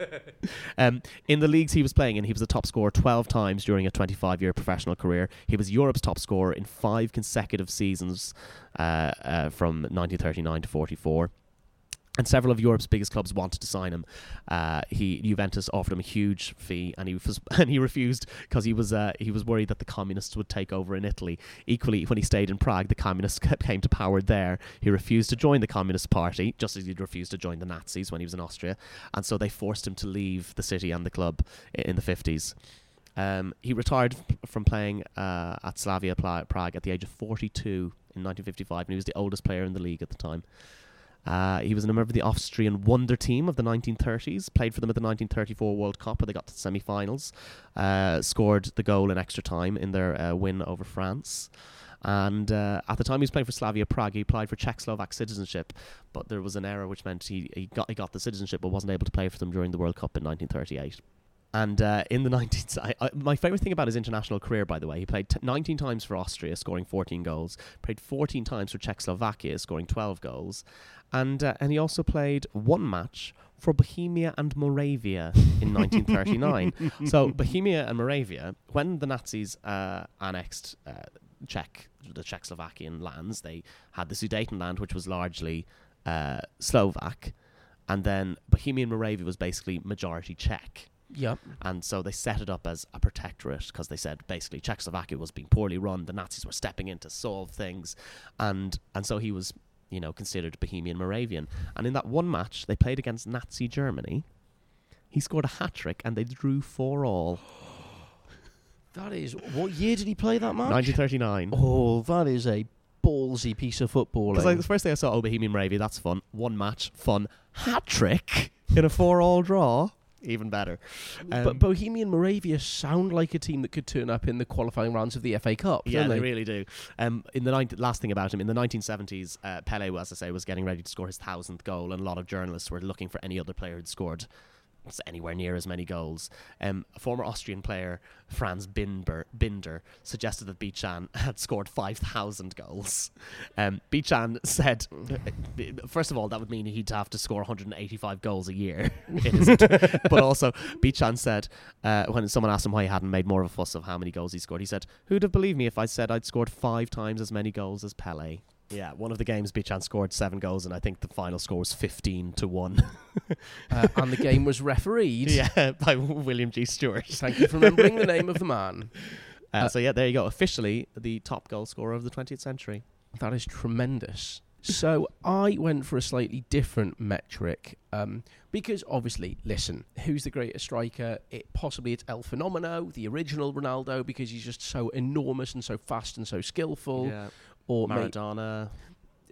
In the leagues he was playing in, he was the top scorer 12 times during a 25-year professional career. He was Europe's top scorer in 5 consecutive seasons from 1939 to 44. And several of Europe's biggest clubs wanted to sign him. Juventus offered him a huge fee, and he refused because he was worried that the communists would take over in Italy. Equally, when he stayed in Prague, the communists came to power there. He refused to join the Communist Party, just as he'd refused to join the Nazis when he was in Austria, and so they forced him to leave the city and the club in the 50s. He retired from playing at Slavia Prague at the age of 42 in 1955, and he was the oldest player in the league at the time. He was a member of the Austrian Wonder Team of the 1930s, played for them at the 1934 World Cup where they got to the semi-finals, scored the goal in extra time in their win over France. And at the time he was playing for Slavia Prague, he applied for Czechoslovak citizenship, but there was an error which meant he got the citizenship but wasn't able to play for them during the World Cup in 1938. And in the 19th, my favourite thing about his international career, by the way, he played 19 times for Austria, scoring 14 goals, played 14 times for Czechoslovakia, scoring 12 goals, and he also played 1 match for Bohemia and Moravia in 1939. So Bohemia and Moravia, when the Nazis annexed the Czechoslovakian lands, they had the Sudetenland, which was largely Slovak, and then Bohemia and Moravia was basically majority Czech. Yep. And so they set it up as a protectorate because they said basically Czechoslovakia was being poorly run, the Nazis were stepping in to solve things, and so he was, considered Bohemian Moravian. And in that 1 match they played against Nazi Germany, he scored a hat-trick and they drew 4-4. That is, what year did he play that match? 1939. Oh, that is a ballsy piece of footballing. Because the first thing I saw, Bohemian Moravia, that's fun. 1 match, fun. Hat-trick in a 4-4 draw. Even better. But Bohemian Moravia sound like a team that could turn up in the qualifying rounds of the FA Cup. Yeah, they really do. Last thing about him, in the 1970s, Pele, as I say, was getting ready to score his 1,000th goal, and a lot of journalists were looking for any other player who'd scored anywhere near as many goals. A former Austrian player, Franz Binder, suggested that Bicham had scored 5,000 goals. Bicham said, first of all, that would mean he'd have to score 185 goals a year. But also, Bicham said, when someone asked him why he hadn't made more of a fuss of how many goals he scored, he said, "Who'd have believed me if I said I'd scored 5 times as many goals as Pele?" Yeah, one of the games Bicham scored 7 goals, and I think the final score was 15-1. And the game was refereed. Yeah, by William G. Stewart. Thank you for remembering the name of the man. So yeah, there you go. Officially, the top goal scorer of the 20th century. That is tremendous. So I went for a slightly different metric because obviously, listen, who's the greatest striker? Possibly it's El Fenomeno, the original Ronaldo, because he's just so enormous and so fast and so skillful. Yeah. Or Maradona.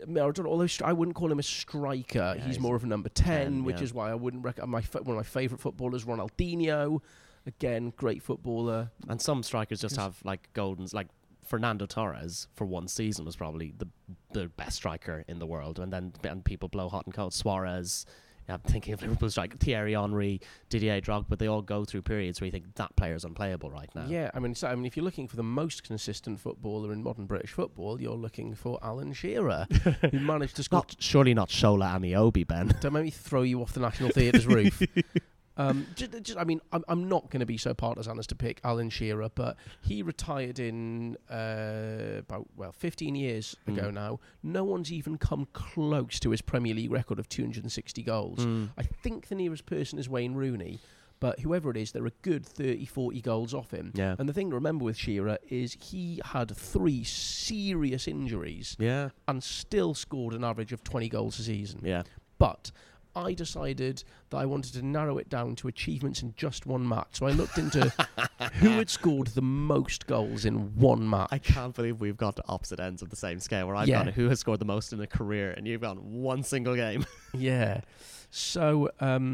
Maradona, although I wouldn't call him a striker, he's more of a number 10, which is why I wouldn't recommend one of my favourite footballers, Ronaldinho. Again, great footballer. And some strikers just have like goldens, like Fernando Torres for one season was probably the best striker in the world, and people blow hot and cold. Suarez. I'm thinking of Liverpool striker Thierry Henry, Didier Drogba. They all go through periods where you think that player's unplayable right now. Yeah, I mean, if you're looking for the most consistent footballer in modern British football, you're looking for Alan Shearer, who managed to score. Surely not Shola Ameobi, Ben. Don't make me throw you off the National Theatre's roof. I'm not going to be so partisan as to pick Alan Shearer, but he retired in about 15 years ago now. No one's even come close to his Premier League record of 260 goals. I think the nearest person is Wayne Rooney, but whoever it is, there are a good 30, 40 goals off him. Yeah. And the thing to remember with Shearer is he had 3 serious injuries and still scored an average of 20 goals a season. Yeah. But I decided that I wanted to narrow it down to achievements in just one match. So I looked into who had scored the most goals in one match. I can't believe we've got to opposite ends of the same scale, where I've gone who has scored the most in a career, and you've gone one single game. Yeah. So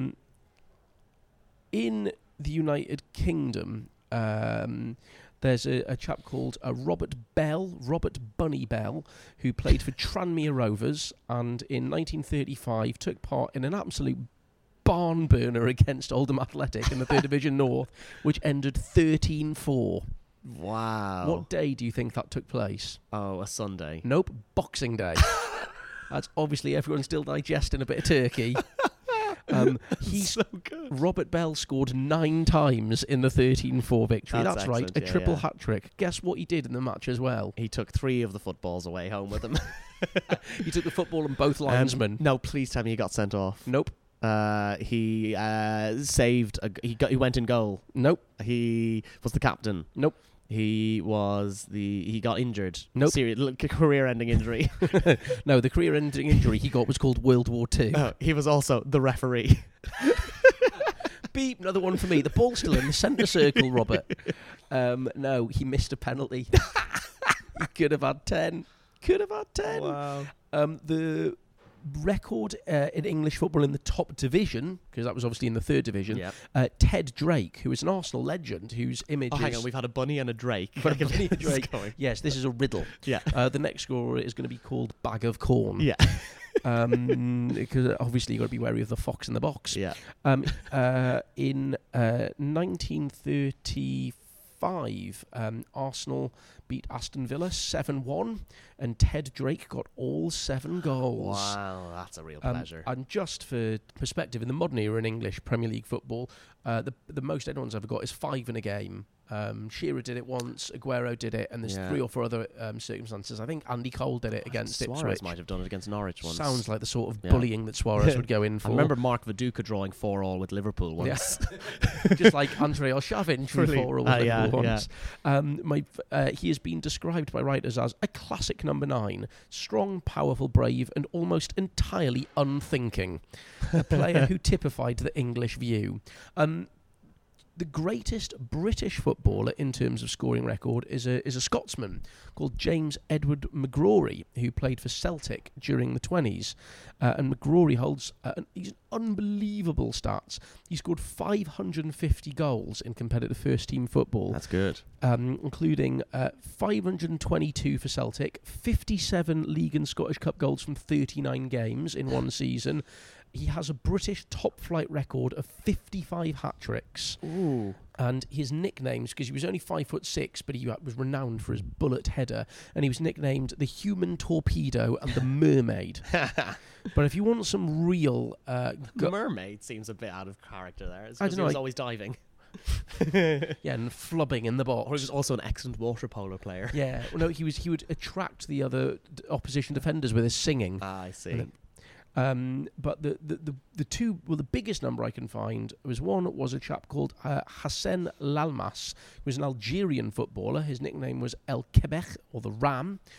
in the United Kingdom, there's a chap called Robert Bunny Bell, who played for Tranmere Rovers, and in 1935 took part in an absolute barn burner against Oldham Athletic in the 3rd Division North, which ended 13-4. Wow. What day do you think that took place? Oh, a Sunday. Nope, Boxing Day. That's obviously everyone's still digesting a bit of turkey. He's so good. Robert Bell scored 9 times in the 13-4 victory. That's right, a triple hat trick. Guess what he did in the match as well? He took 3 of the footballs away home with him. He took the football and both linesmen. No, please tell me he got sent off. Nope. He saved. He went in goal. Nope. He was the captain. Nope. He got injured. Nope. Serious career-ending injury. No, the career-ending injury he got was called World War II. Oh, he was also the referee. Beep, another one for me. The ball's still in the centre circle, Robert. No, he missed a penalty. He could have had 10. Wow. The record in English football in the top division, because that was obviously in the 3rd division, Ted Drake, who is an Arsenal legend, whose image is... hang on, we've had a bunny and a Drake. Yes, this is a riddle. Yeah. The next scorer is going to be called Bag of Corn. Yeah. Because obviously you've got to be wary of the fox in the box. Yeah. In 1935, Arsenal beat Aston Villa 7-1, and Ted Drake got all 7 goals. Wow, that's a real pleasure. And just for perspective, in the modern era in English Premier League football, the most anyone's ever got is 5 in a game. Shearer did it once, Aguero did it, and there's 3 or 4 other circumstances. I think Andy Cole did it against Ipswich. Suarez might have done it against Norwich once. Sounds like the sort of bullying that Suarez would go in for. I remember Mark Viduka drawing 4-4 with Liverpool once. Yeah. Just like Andrei Arshavin drew 4-4 with Liverpool once. He has been described by writers as a classic number 9, strong, powerful, brave, and almost entirely unthinking. A player who typified the English view. The greatest British footballer in terms of scoring record is a Scotsman called James Edward McGrory, who played for Celtic during the 20s. And McGrory holds these unbelievable stats. He scored 550 goals in competitive first-team football. That's good. Including 522 for Celtic, 57 League and Scottish Cup goals from 39 games in one season. He has a British top-flight record of 55 hat-tricks. Ooh. And his nicknames, because he was only 5'6", but he was renowned for his bullet header, and he was nicknamed the Human Torpedo and the Mermaid. But if you want some real... the Mermaid seems a bit out of character there. I don't know. He was always diving. Yeah, and flubbing in the box. Or he was also an excellent water polo player. Yeah. Well, no, he would attract the other opposition defenders with his singing. Ah, I see. But the biggest number I can find was a chap called Hassan Lalmas, who was an Algerian footballer. His nickname was El Quebec, or the Ram.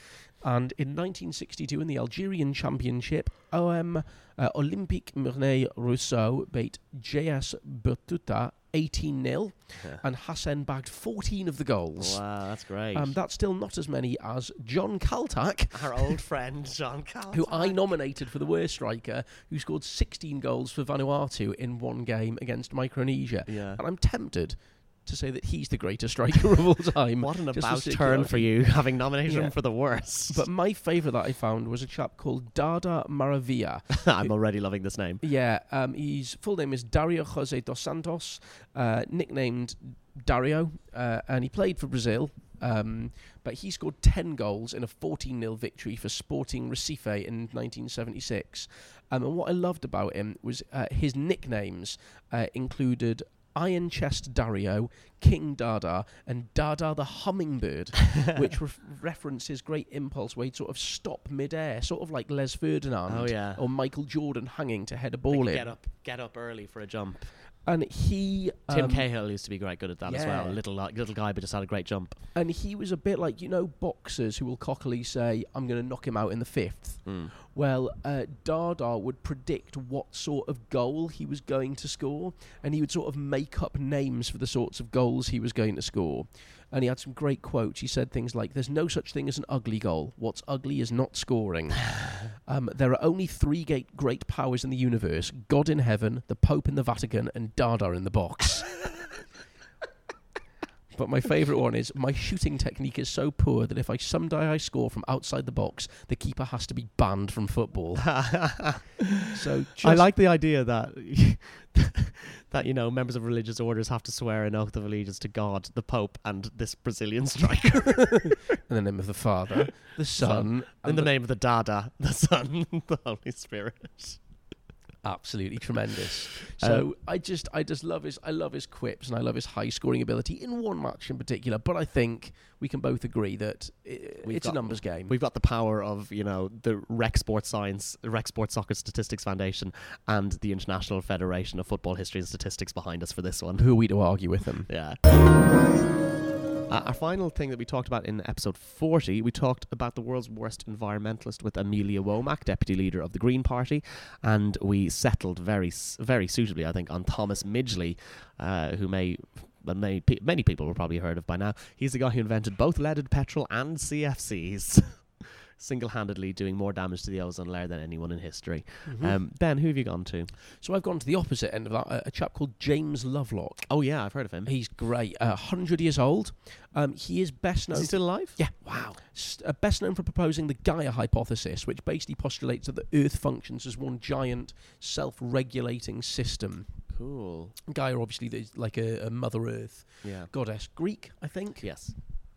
And in 1962, in the Algerian Championship, Olympique Murnay-Rousseau beat JS Bertuta 18-0, and Hassan bagged 14 of the goals. Wow, that's great. That's still not as many as John Kaltak, our old friend John Kaltak, who I nominated for the worst striker, who scored 16 goals for Vanuatu in one game against Micronesia. Yeah. And I'm tempted to say that he's the greatest striker of all time. What an about turn for you, having nominated him for the worst. But my favourite that I found was a chap called Dada Maravilla. I'm already loving this name. Yeah, his full name is Dario Jose dos Santos, nicknamed Dario, and he played for Brazil. But he scored 10 goals in a 14-0 victory for Sporting Recife in 1976. And what I loved about him was his nicknames included Iron Chest Dario, King Dada, and Dada the Hummingbird, which reference his great impulse where he'd sort of stop mid-air, sort of like Les Ferdinand or Michael Jordan hanging to head a ball in. Get up early for a jump. And he... Tim Cahill used to be quite good at that as well. Little guy, but just had a great jump. And he was a bit like, boxers who will cockily say, I'm going to knock him out in the fifth. Well, Dada would predict what sort of goal he was going to score, and he would sort of make up names for the sorts of goals he was going to score. And he had some great quotes. He said things like, there's no such thing as an ugly goal. What's ugly is not scoring. There are only three great powers in the universe: God in heaven, the Pope in the Vatican, and Dada in the box. But my favourite one is, my shooting technique is so poor that if someday I score from outside the box, the keeper has to be banned from football. So I like the idea that members of religious orders have to swear an oath of allegiance to God, the Pope, and this Brazilian striker. In the name of the Father, the Son, in the name of the Dada, the Son, the Holy Spirit. Absolutely tremendous. So I just love his quips, and I love his high scoring ability in one match in particular. But I think we can both agree that it's a numbers game. We've got the power of the Rec Sport Science, Rec Sport Soccer Statistics Foundation, and the International Federation of Football History and Statistics behind us for this one. Who are we to argue with them? Yeah. Our final thing that we talked about in episode 40, we talked about the world's worst environmentalist with Amelia Womack, deputy leader of the Green Party, and we settled very, very suitably, I think, on Thomas Midgley, who many people will probably heard of by now. He's the guy who invented both leaded petrol and CFCs. Single-handedly doing more damage to the ozone layer than anyone in history. Ben, who have you gone to? So I've gone to the opposite end of that, a chap called James Lovelock. Oh yeah, I've heard of him. He's great. 100 years old. He is best known... Is he still alive? Yeah. Wow. Best known for proposing the Gaia hypothesis, which basically postulates that the Earth functions as one giant self-regulating system. Cool. Gaia obviously is like a Mother Earth goddess. Greek, I think. Yes.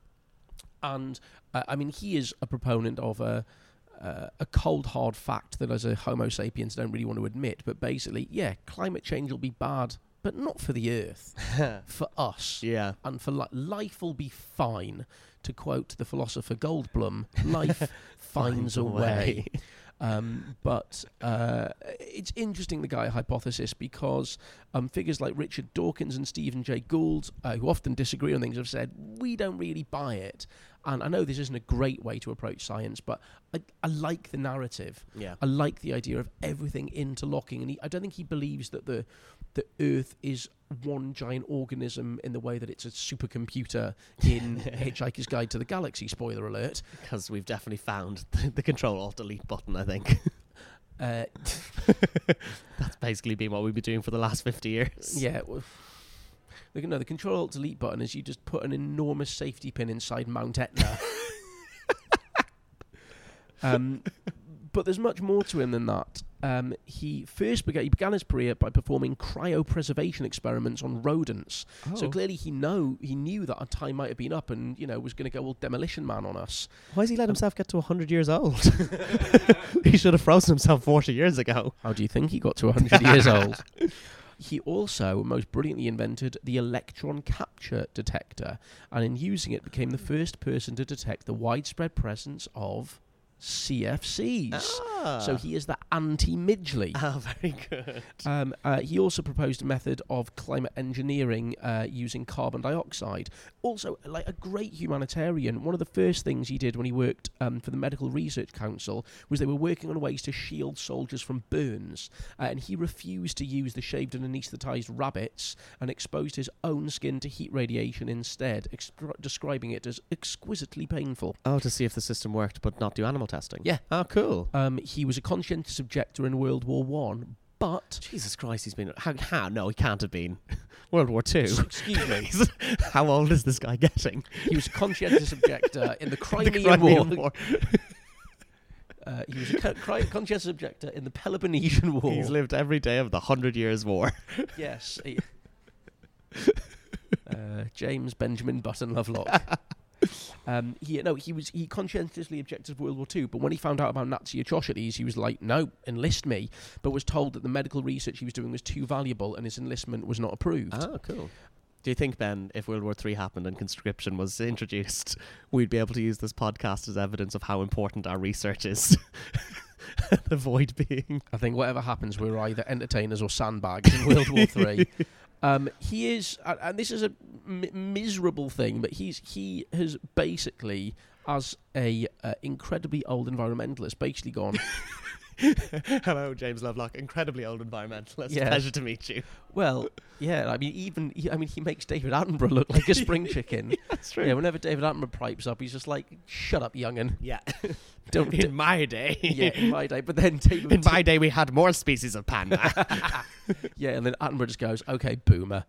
And he is a proponent of a cold, hard fact that as a Homo sapiens don't really want to admit. But basically, climate change will be bad, but not for the Earth, for us. Yeah. And for life will be fine. To quote the philosopher Goldblum, life finds a way. But it's interesting, the Gaia hypothesis, because figures like Richard Dawkins and Stephen Jay Gould, who often disagree on things, have said, we don't really buy it. And I know this isn't a great way to approach science, but I like the narrative. Yeah. I like the idea of everything interlocking. And I don't think he believes that the Earth is one giant organism in the way that it's a supercomputer in Hitchhiker's Guide to the Galaxy, spoiler alert. Because we've definitely found the Control-Alt-Delete button, I think. That's basically been what we've been doing for the last 50 years. Yeah. The Control-Alt-Delete button is you just put an enormous safety pin inside Mount Etna. But there's much more to him than that. He began his career by performing cryopreservation experiments on rodents. Oh. So clearly he knew that our time might have been up and was going to go all Demolition Man on us. Why has he let himself get to 100 years old? He should have frozen himself 40 years ago. How do you think he got to 100 years old? He also most brilliantly invented the electron capture detector, and in using it became the first person to detect the widespread presence of CFCs. So he is the anti-Midgley. Oh, very good. He also proposed a method of climate engineering using carbon dioxide. Also, like a great humanitarian, one of the first things he did when he worked for the Medical Research Council was they were working on ways to shield soldiers from burns, and he refused to use the shaved and anaesthetised rabbits and exposed his own skin to heat radiation instead, describing it as exquisitely painful. Oh, to see if the system worked, but not do animal testing? Yeah. Oh, cool. He was a conscientious objector in World War One, but... Jesus Christ, he's been... How? No, he can't have been. World War Two. Excuse me. How old is this guy getting? He was a conscientious objector in the Crimean War. He was a conscientious objector in the Peloponnesian War. He's lived every day of the 100 Years' War. Yes. James Benjamin Button Lovelock. He conscientiously objected to World War II, but when he found out about Nazi atrocities, he was like, no, enlist me, but was told that the medical research he was doing was too valuable and his enlistment was not approved. Oh, cool. Do you think, Ben, if World War III happened and conscription was introduced, we'd be able to use this podcast as evidence of how important our research is? The void being... I think whatever happens, we're either entertainers or sandbags in World War III. He is, and this is a miserable thing, but he has basically, as a incredibly old environmentalist, basically gone... Hello, James Lovelock, incredibly old environmentalist. Yeah. Pleasure to meet you. Well, yeah, I mean, he makes David Attenborough look like a spring chicken. Yeah, that's true. Yeah, whenever David Attenborough pipes up, he's just like, "Shut up, young'un." Yeah. In my day. Yeah, in my day. But then in my day, we had more species of panda. Yeah, and then Attenborough just goes, "Okay, boomer."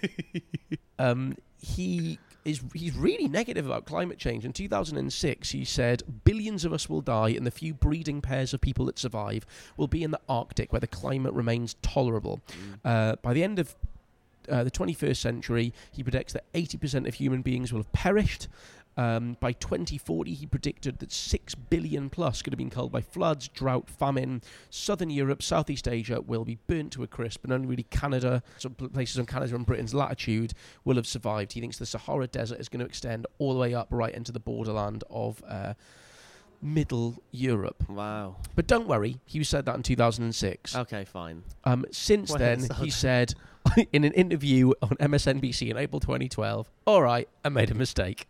He's really negative about climate change. In 2006, he said, billions of us will die, and the few breeding pairs of people that survive will be in the Arctic, where the climate remains tolerable. By the end of the 21st century, he predicts that 80% of human beings will have perished. By 2040, he predicted that 6 billion plus could have been killed by floods, drought, famine. Southern Europe, Southeast Asia will be burnt to a crisp, and only really Canada, some places on Canada and Britain's latitude, will have survived. He thinks the Sahara Desert is going to extend all the way up right into the borderland of Middle Europe. Wow. But don't worry, he said that in 2006. Okay, fine. Since then, he said in an interview on MSNBC in April 2012, all right, I made a mistake.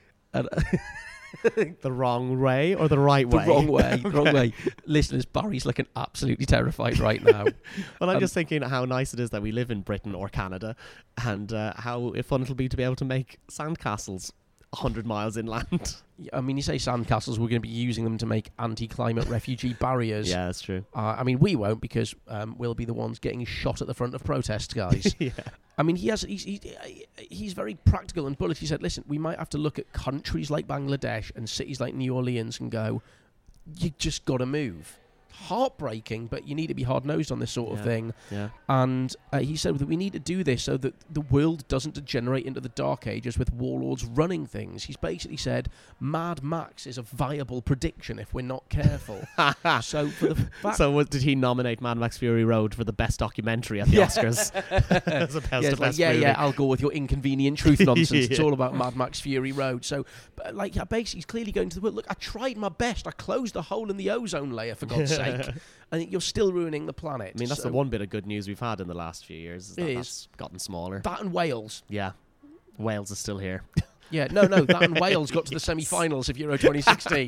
The wrong way or the right way? The wrong way. Okay. Wrong way. Listeners, Barry's looking absolutely terrified right now. Well, I'm just thinking how nice it is that we live in Britain or Canada, and how fun it'll be to be able to make sandcastles 100 miles inland. I mean, you say sandcastles, we're going to be using them to make anti-climate refugee barriers. Yeah, that's true. I mean, we won't, because we'll be the ones getting shot at the front of protest guys. Yeah. I mean, he's very practical and bullish. He said, listen, we might have to look at countries like Bangladesh and cities like New Orleans and go, you just got to move. Heartbreaking, but you need to be hard-nosed on this sort of thing. Yeah. And he said that we need to do this so that the world doesn't degenerate into the Dark Ages with warlords running things. He's basically said Mad Max is a viable prediction if we're not careful. So for the fact... So did he nominate Mad Max Fury Road for the best documentary at the Oscars? As opposed to best movie? I'll go with your inconvenient truth nonsense. It's all about Mad Max Fury Road. So, basically, he's clearly going to the world. Look, I tried my best. I closed the hole in the ozone layer, for God's sake. I think you're still ruining the planet. I mean, that's the one bit of good news we've had in the last few years. That's gotten smaller. That and Wales. Yeah. Wales is still here. Yeah, no, that and Wales got to the semi-finals of Euro 2016.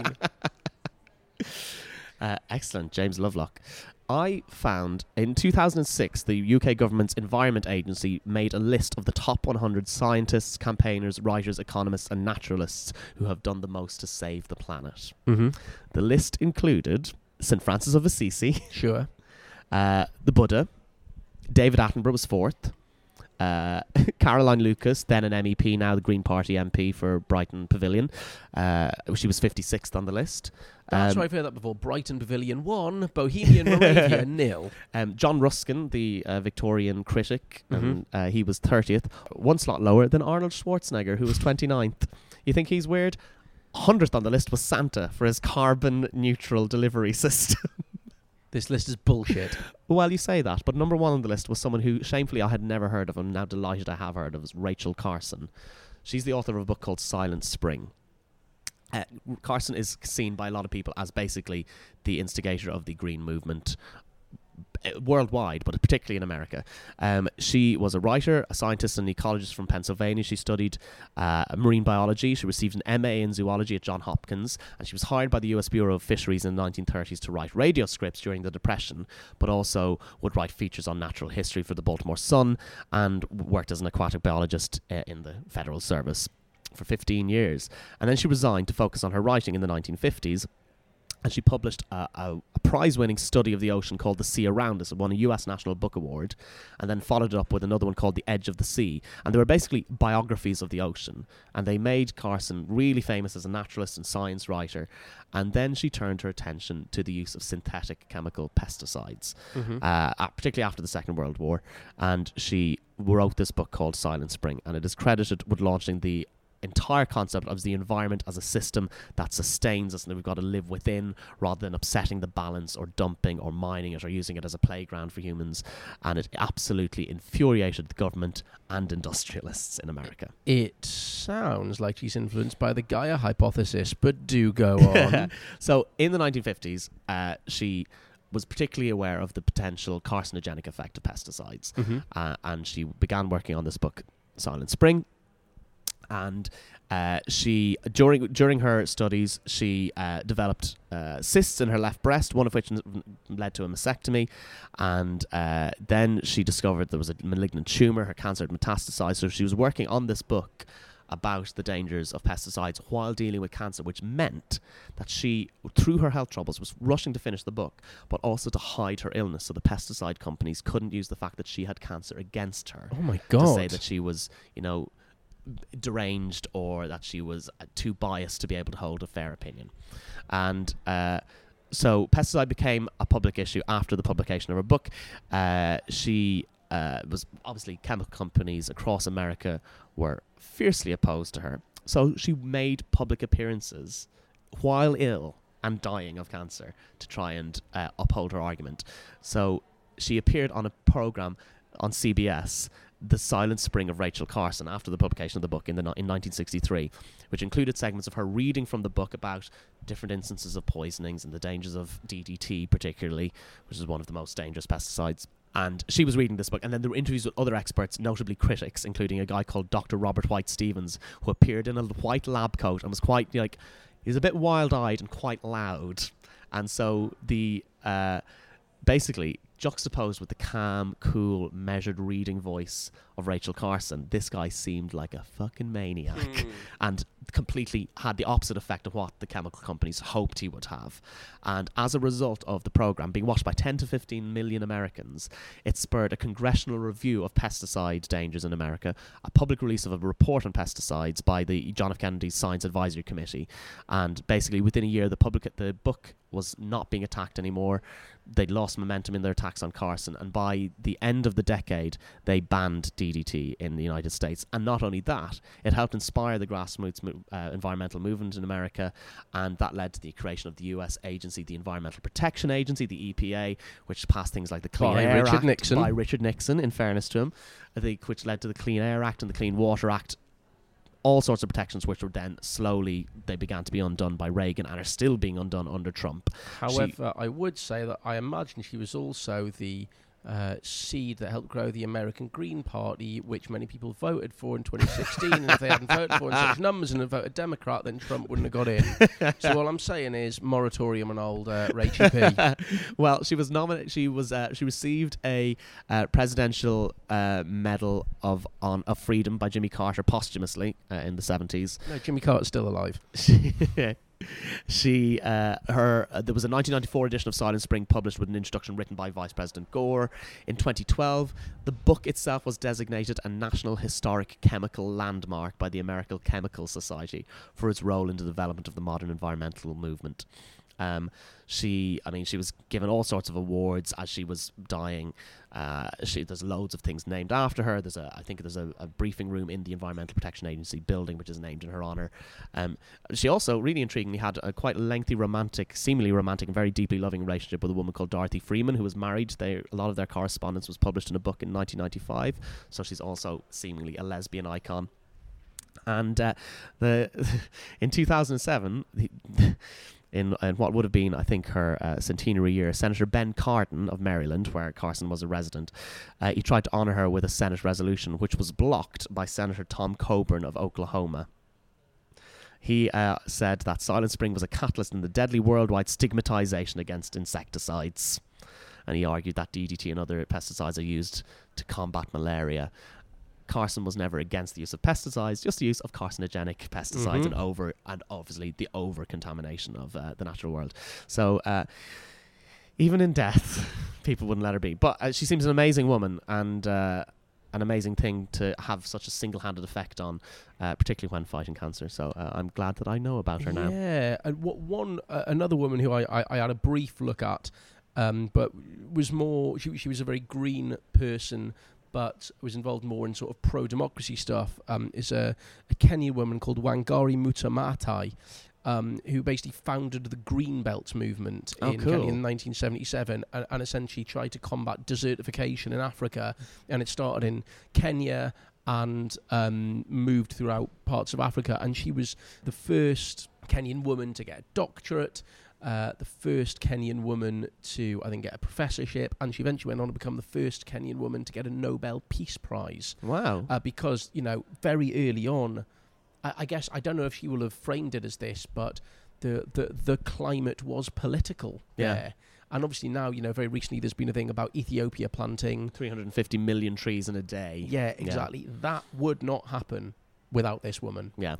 Excellent, James Lovelock. I found in 2006 the UK government's Environment Agency made a list of the top 100 scientists, campaigners, writers, economists and naturalists who have done the most to save the planet. Mm-hmm. The list included St. Francis of Assisi. Sure. The Buddha. David Attenborough was fourth. Caroline Lucas, then an MEP, now the Green Party MP for Brighton Pavilion. She was 56th on the list. That's right, I've heard that before. Brighton Pavilion 1, Bohemian Moravia 0. John Ruskin, the Victorian critic, he was 30th. One slot lower than Arnold Schwarzenegger, who was 29th. You think he's weird? 100th on the list was Santa for his carbon-neutral delivery system. This list is bullshit. Well, you say that, but number one on the list was someone who, shamefully, I had never heard of. I'm now delighted I have heard of. Is Rachel Carson. She's the author of a book called Silent Spring. Carson is seen by a lot of people as basically the instigator of the green movement worldwide, but particularly in America. She was a writer, a scientist, and ecologist from Pennsylvania. She studied marine biology. She received an MA in zoology at Johns Hopkins, and she was hired by the U.S. Bureau of Fisheries in the 1930s to write radio scripts during the Depression, but also would write features on natural history for the Baltimore Sun, and worked as an aquatic biologist in the Federal Service for 15 years. And then she resigned to focus on her writing in the 1950s. And she published a prize-winning study of the ocean called The Sea Around Us. It won a US National Book Award, and then followed it up with another one called The Edge of the Sea. And they were basically biographies of the ocean. And they made Carson really famous as a naturalist and science writer. And then she turned her attention to the use of synthetic chemical pesticides, particularly after the Second World War. And she wrote this book called Silent Spring, and it is credited with launching the entire concept of the environment as a system that sustains us and that we've got to live within, rather than upsetting the balance or dumping or mining it or using it as a playground for humans. And it absolutely infuriated the government and industrialists in America. It sounds like she's influenced by the Gaia hypothesis, but do go on. So in the 1950s, she was particularly aware of the potential carcinogenic effect of pesticides, and she began working on this book, Silent Spring. And she, during her studies, she developed cysts in her left breast, one of which led to a mastectomy. And then she discovered there was a malignant tumor. Her cancer had metastasized. So she was working on this book about the dangers of pesticides while dealing with cancer, which meant that she, through her health troubles, was rushing to finish the book, but also to hide her illness. So the pesticide companies couldn't use the fact that she had cancer against her. Oh my God. To say that she was, deranged, or that she was too biased to be able to hold a fair opinion. And so pesticide became a public issue after the publication of her book. She was obviously, chemical companies across America were fiercely opposed to her. So she made public appearances while ill and dying of cancer to try and uphold her argument. So she appeared on a program on CBS, The Silent Spring of Rachel Carson, after the publication of the book in 1963, which included segments of her reading from the book about different instances of poisonings and the dangers of DDT particularly, which is one of the most dangerous pesticides. And she was reading this book, and then there were interviews with other experts, notably critics, including a guy called Dr. Robert White Stevens, who appeared in a white lab coat and was quite, he was a bit wild-eyed and quite loud. And so the basically, juxtaposed with the calm, cool, measured reading voice of Rachel Carson, this guy seemed like a fucking maniac and completely had the opposite effect of what the chemical companies hoped he would have. And as a result of the program being watched by 10 to 15 million Americans, it spurred a congressional review of pesticide dangers in America, a public release of a report on pesticides by the John F. Kennedy Science Advisory Committee, and basically within a year the book was not being attacked anymore. They'd lost momentum in their attacks on Carson, and by the end of the decade they banned DDT in the United States. And not only that, it helped inspire the grassroots environmental movement in America, and that led to the creation of the US agency, the Environmental Protection Agency, the EPA, which passed things like the Clean Air Act by Richard Nixon, in fairness to him, which led to the Clean Air Act and the Clean Water Act. All sorts of protections which were then slowly, they began to be undone by Reagan and are still being undone under Trump. However, I would say that I imagine she was also the seed that helped grow the American Green Party, which many people voted for in 2016. And if they hadn't voted for in such numbers and had voted Democrat, then Trump wouldn't have got in. So all I'm saying is moratorium on old Rachel P. Well, she was nominated. She received a presidential medal of freedom by Jimmy Carter posthumously in the 70s. No, Jimmy Carter's still alive. There was a 1994 edition of Silent Spring published with an introduction written by Vice President Gore. In 2012, the book itself was designated a National Historic Chemical Landmark by the American Chemical Society for its role in the development of the modern environmental movement. She was given all sorts of awards as she was dying. There's loads of things named after her. I think there's a briefing room in the Environmental Protection Agency building which is named in her honor. She also, really intriguingly, had a quite lengthy seemingly romantic and very deeply loving relationship with a woman called Dorothy Freeman, who was married. A lot of their correspondence was published in a book in 1995, so she's also seemingly a lesbian icon. And in 2007, in what would have been, I think, her centenary year, Senator Ben Cardin of Maryland, where Carson was a resident, he tried to honor her with a Senate resolution, which was blocked by Senator Tom Coburn of Oklahoma. He said that Silent Spring was a catalyst in the deadly worldwide stigmatization against insecticides. And he argued that DDT and other pesticides are used to combat malaria. Carson was never against the use of pesticides, just the use of carcinogenic pesticides and obviously the over-contamination of the natural world. So even in death, people wouldn't let her be. But she seems an amazing woman, and an amazing thing to have such a single-handed effect on, particularly when fighting cancer. So I'm glad that I know about her now. Yeah, and another woman who I had a brief look at, but was more, she was a very green person, but was involved more in sort of pro-democracy stuff, is a Kenyan woman called Wangari Maathai, who basically founded the Green Belt movement in Kenya in 1977 and essentially tried to combat desertification in Africa. And it started in Kenya and moved throughout parts of Africa. And she was the first Kenyan woman to get a doctorate, the first Kenyan woman to, I think, get a professorship, and she eventually went on to become the first Kenyan woman to get a Nobel Peace Prize. Wow. Because, very early on, I guess, I don't know if she will have framed it as this, but the climate was political there. And obviously now, very recently there's been a thing about Ethiopia planting 350 million trees in a day. Yeah, exactly. Yeah. That would not happen without this woman. Yeah.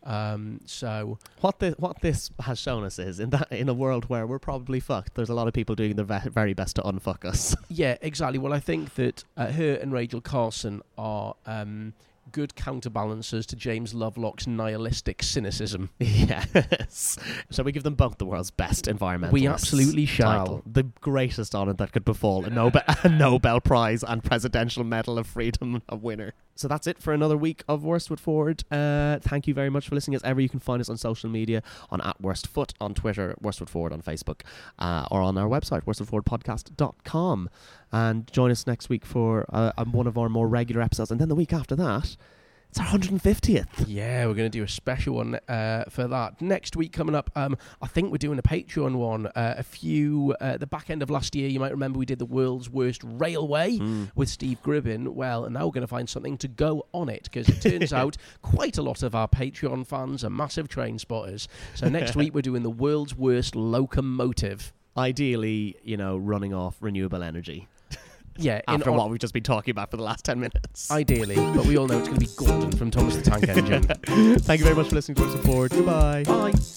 So what this has shown us is in a world where we're probably fucked, there's a lot of people doing their very best to unfuck us. Yeah, exactly. Well, I think that her and Rachel Carson are good counterbalances to James Lovelock's nihilistic cynicism. Yes. Shall we give them both the world's best environmentalists? We absolutely shall. Title. The greatest honour that could befall a Nobel Prize and Presidential Medal of Freedom winner. So that's it for another week of Worstwood Forward. Thank you very much for listening. As ever, you can find us on social media on @WorstFoot on Twitter, Worstwood Forward on Facebook, or on our website, worstwoodforwardpodcast.com. And join us next week for one of our more regular episodes. And then the week after that, it's our 150th. Yeah, we're going to do a special one for that. Next week coming up, I think we're doing a Patreon one. The back end of last year, you might remember we did the world's worst railway with Steve Gribbin. Well, now we're going to find something to go on it, because it turns out quite a lot of our Patreon fans are massive train spotters. So next week we're doing the world's worst locomotive. Ideally, running off renewable energy. Yeah, after what we've just been talking about for the last 10 minutes. Ideally, but we all know it's going to be Gordon from Thomas the Tank Engine. Thank you very much for listening to Worstwood Forward. Goodbye. Bye.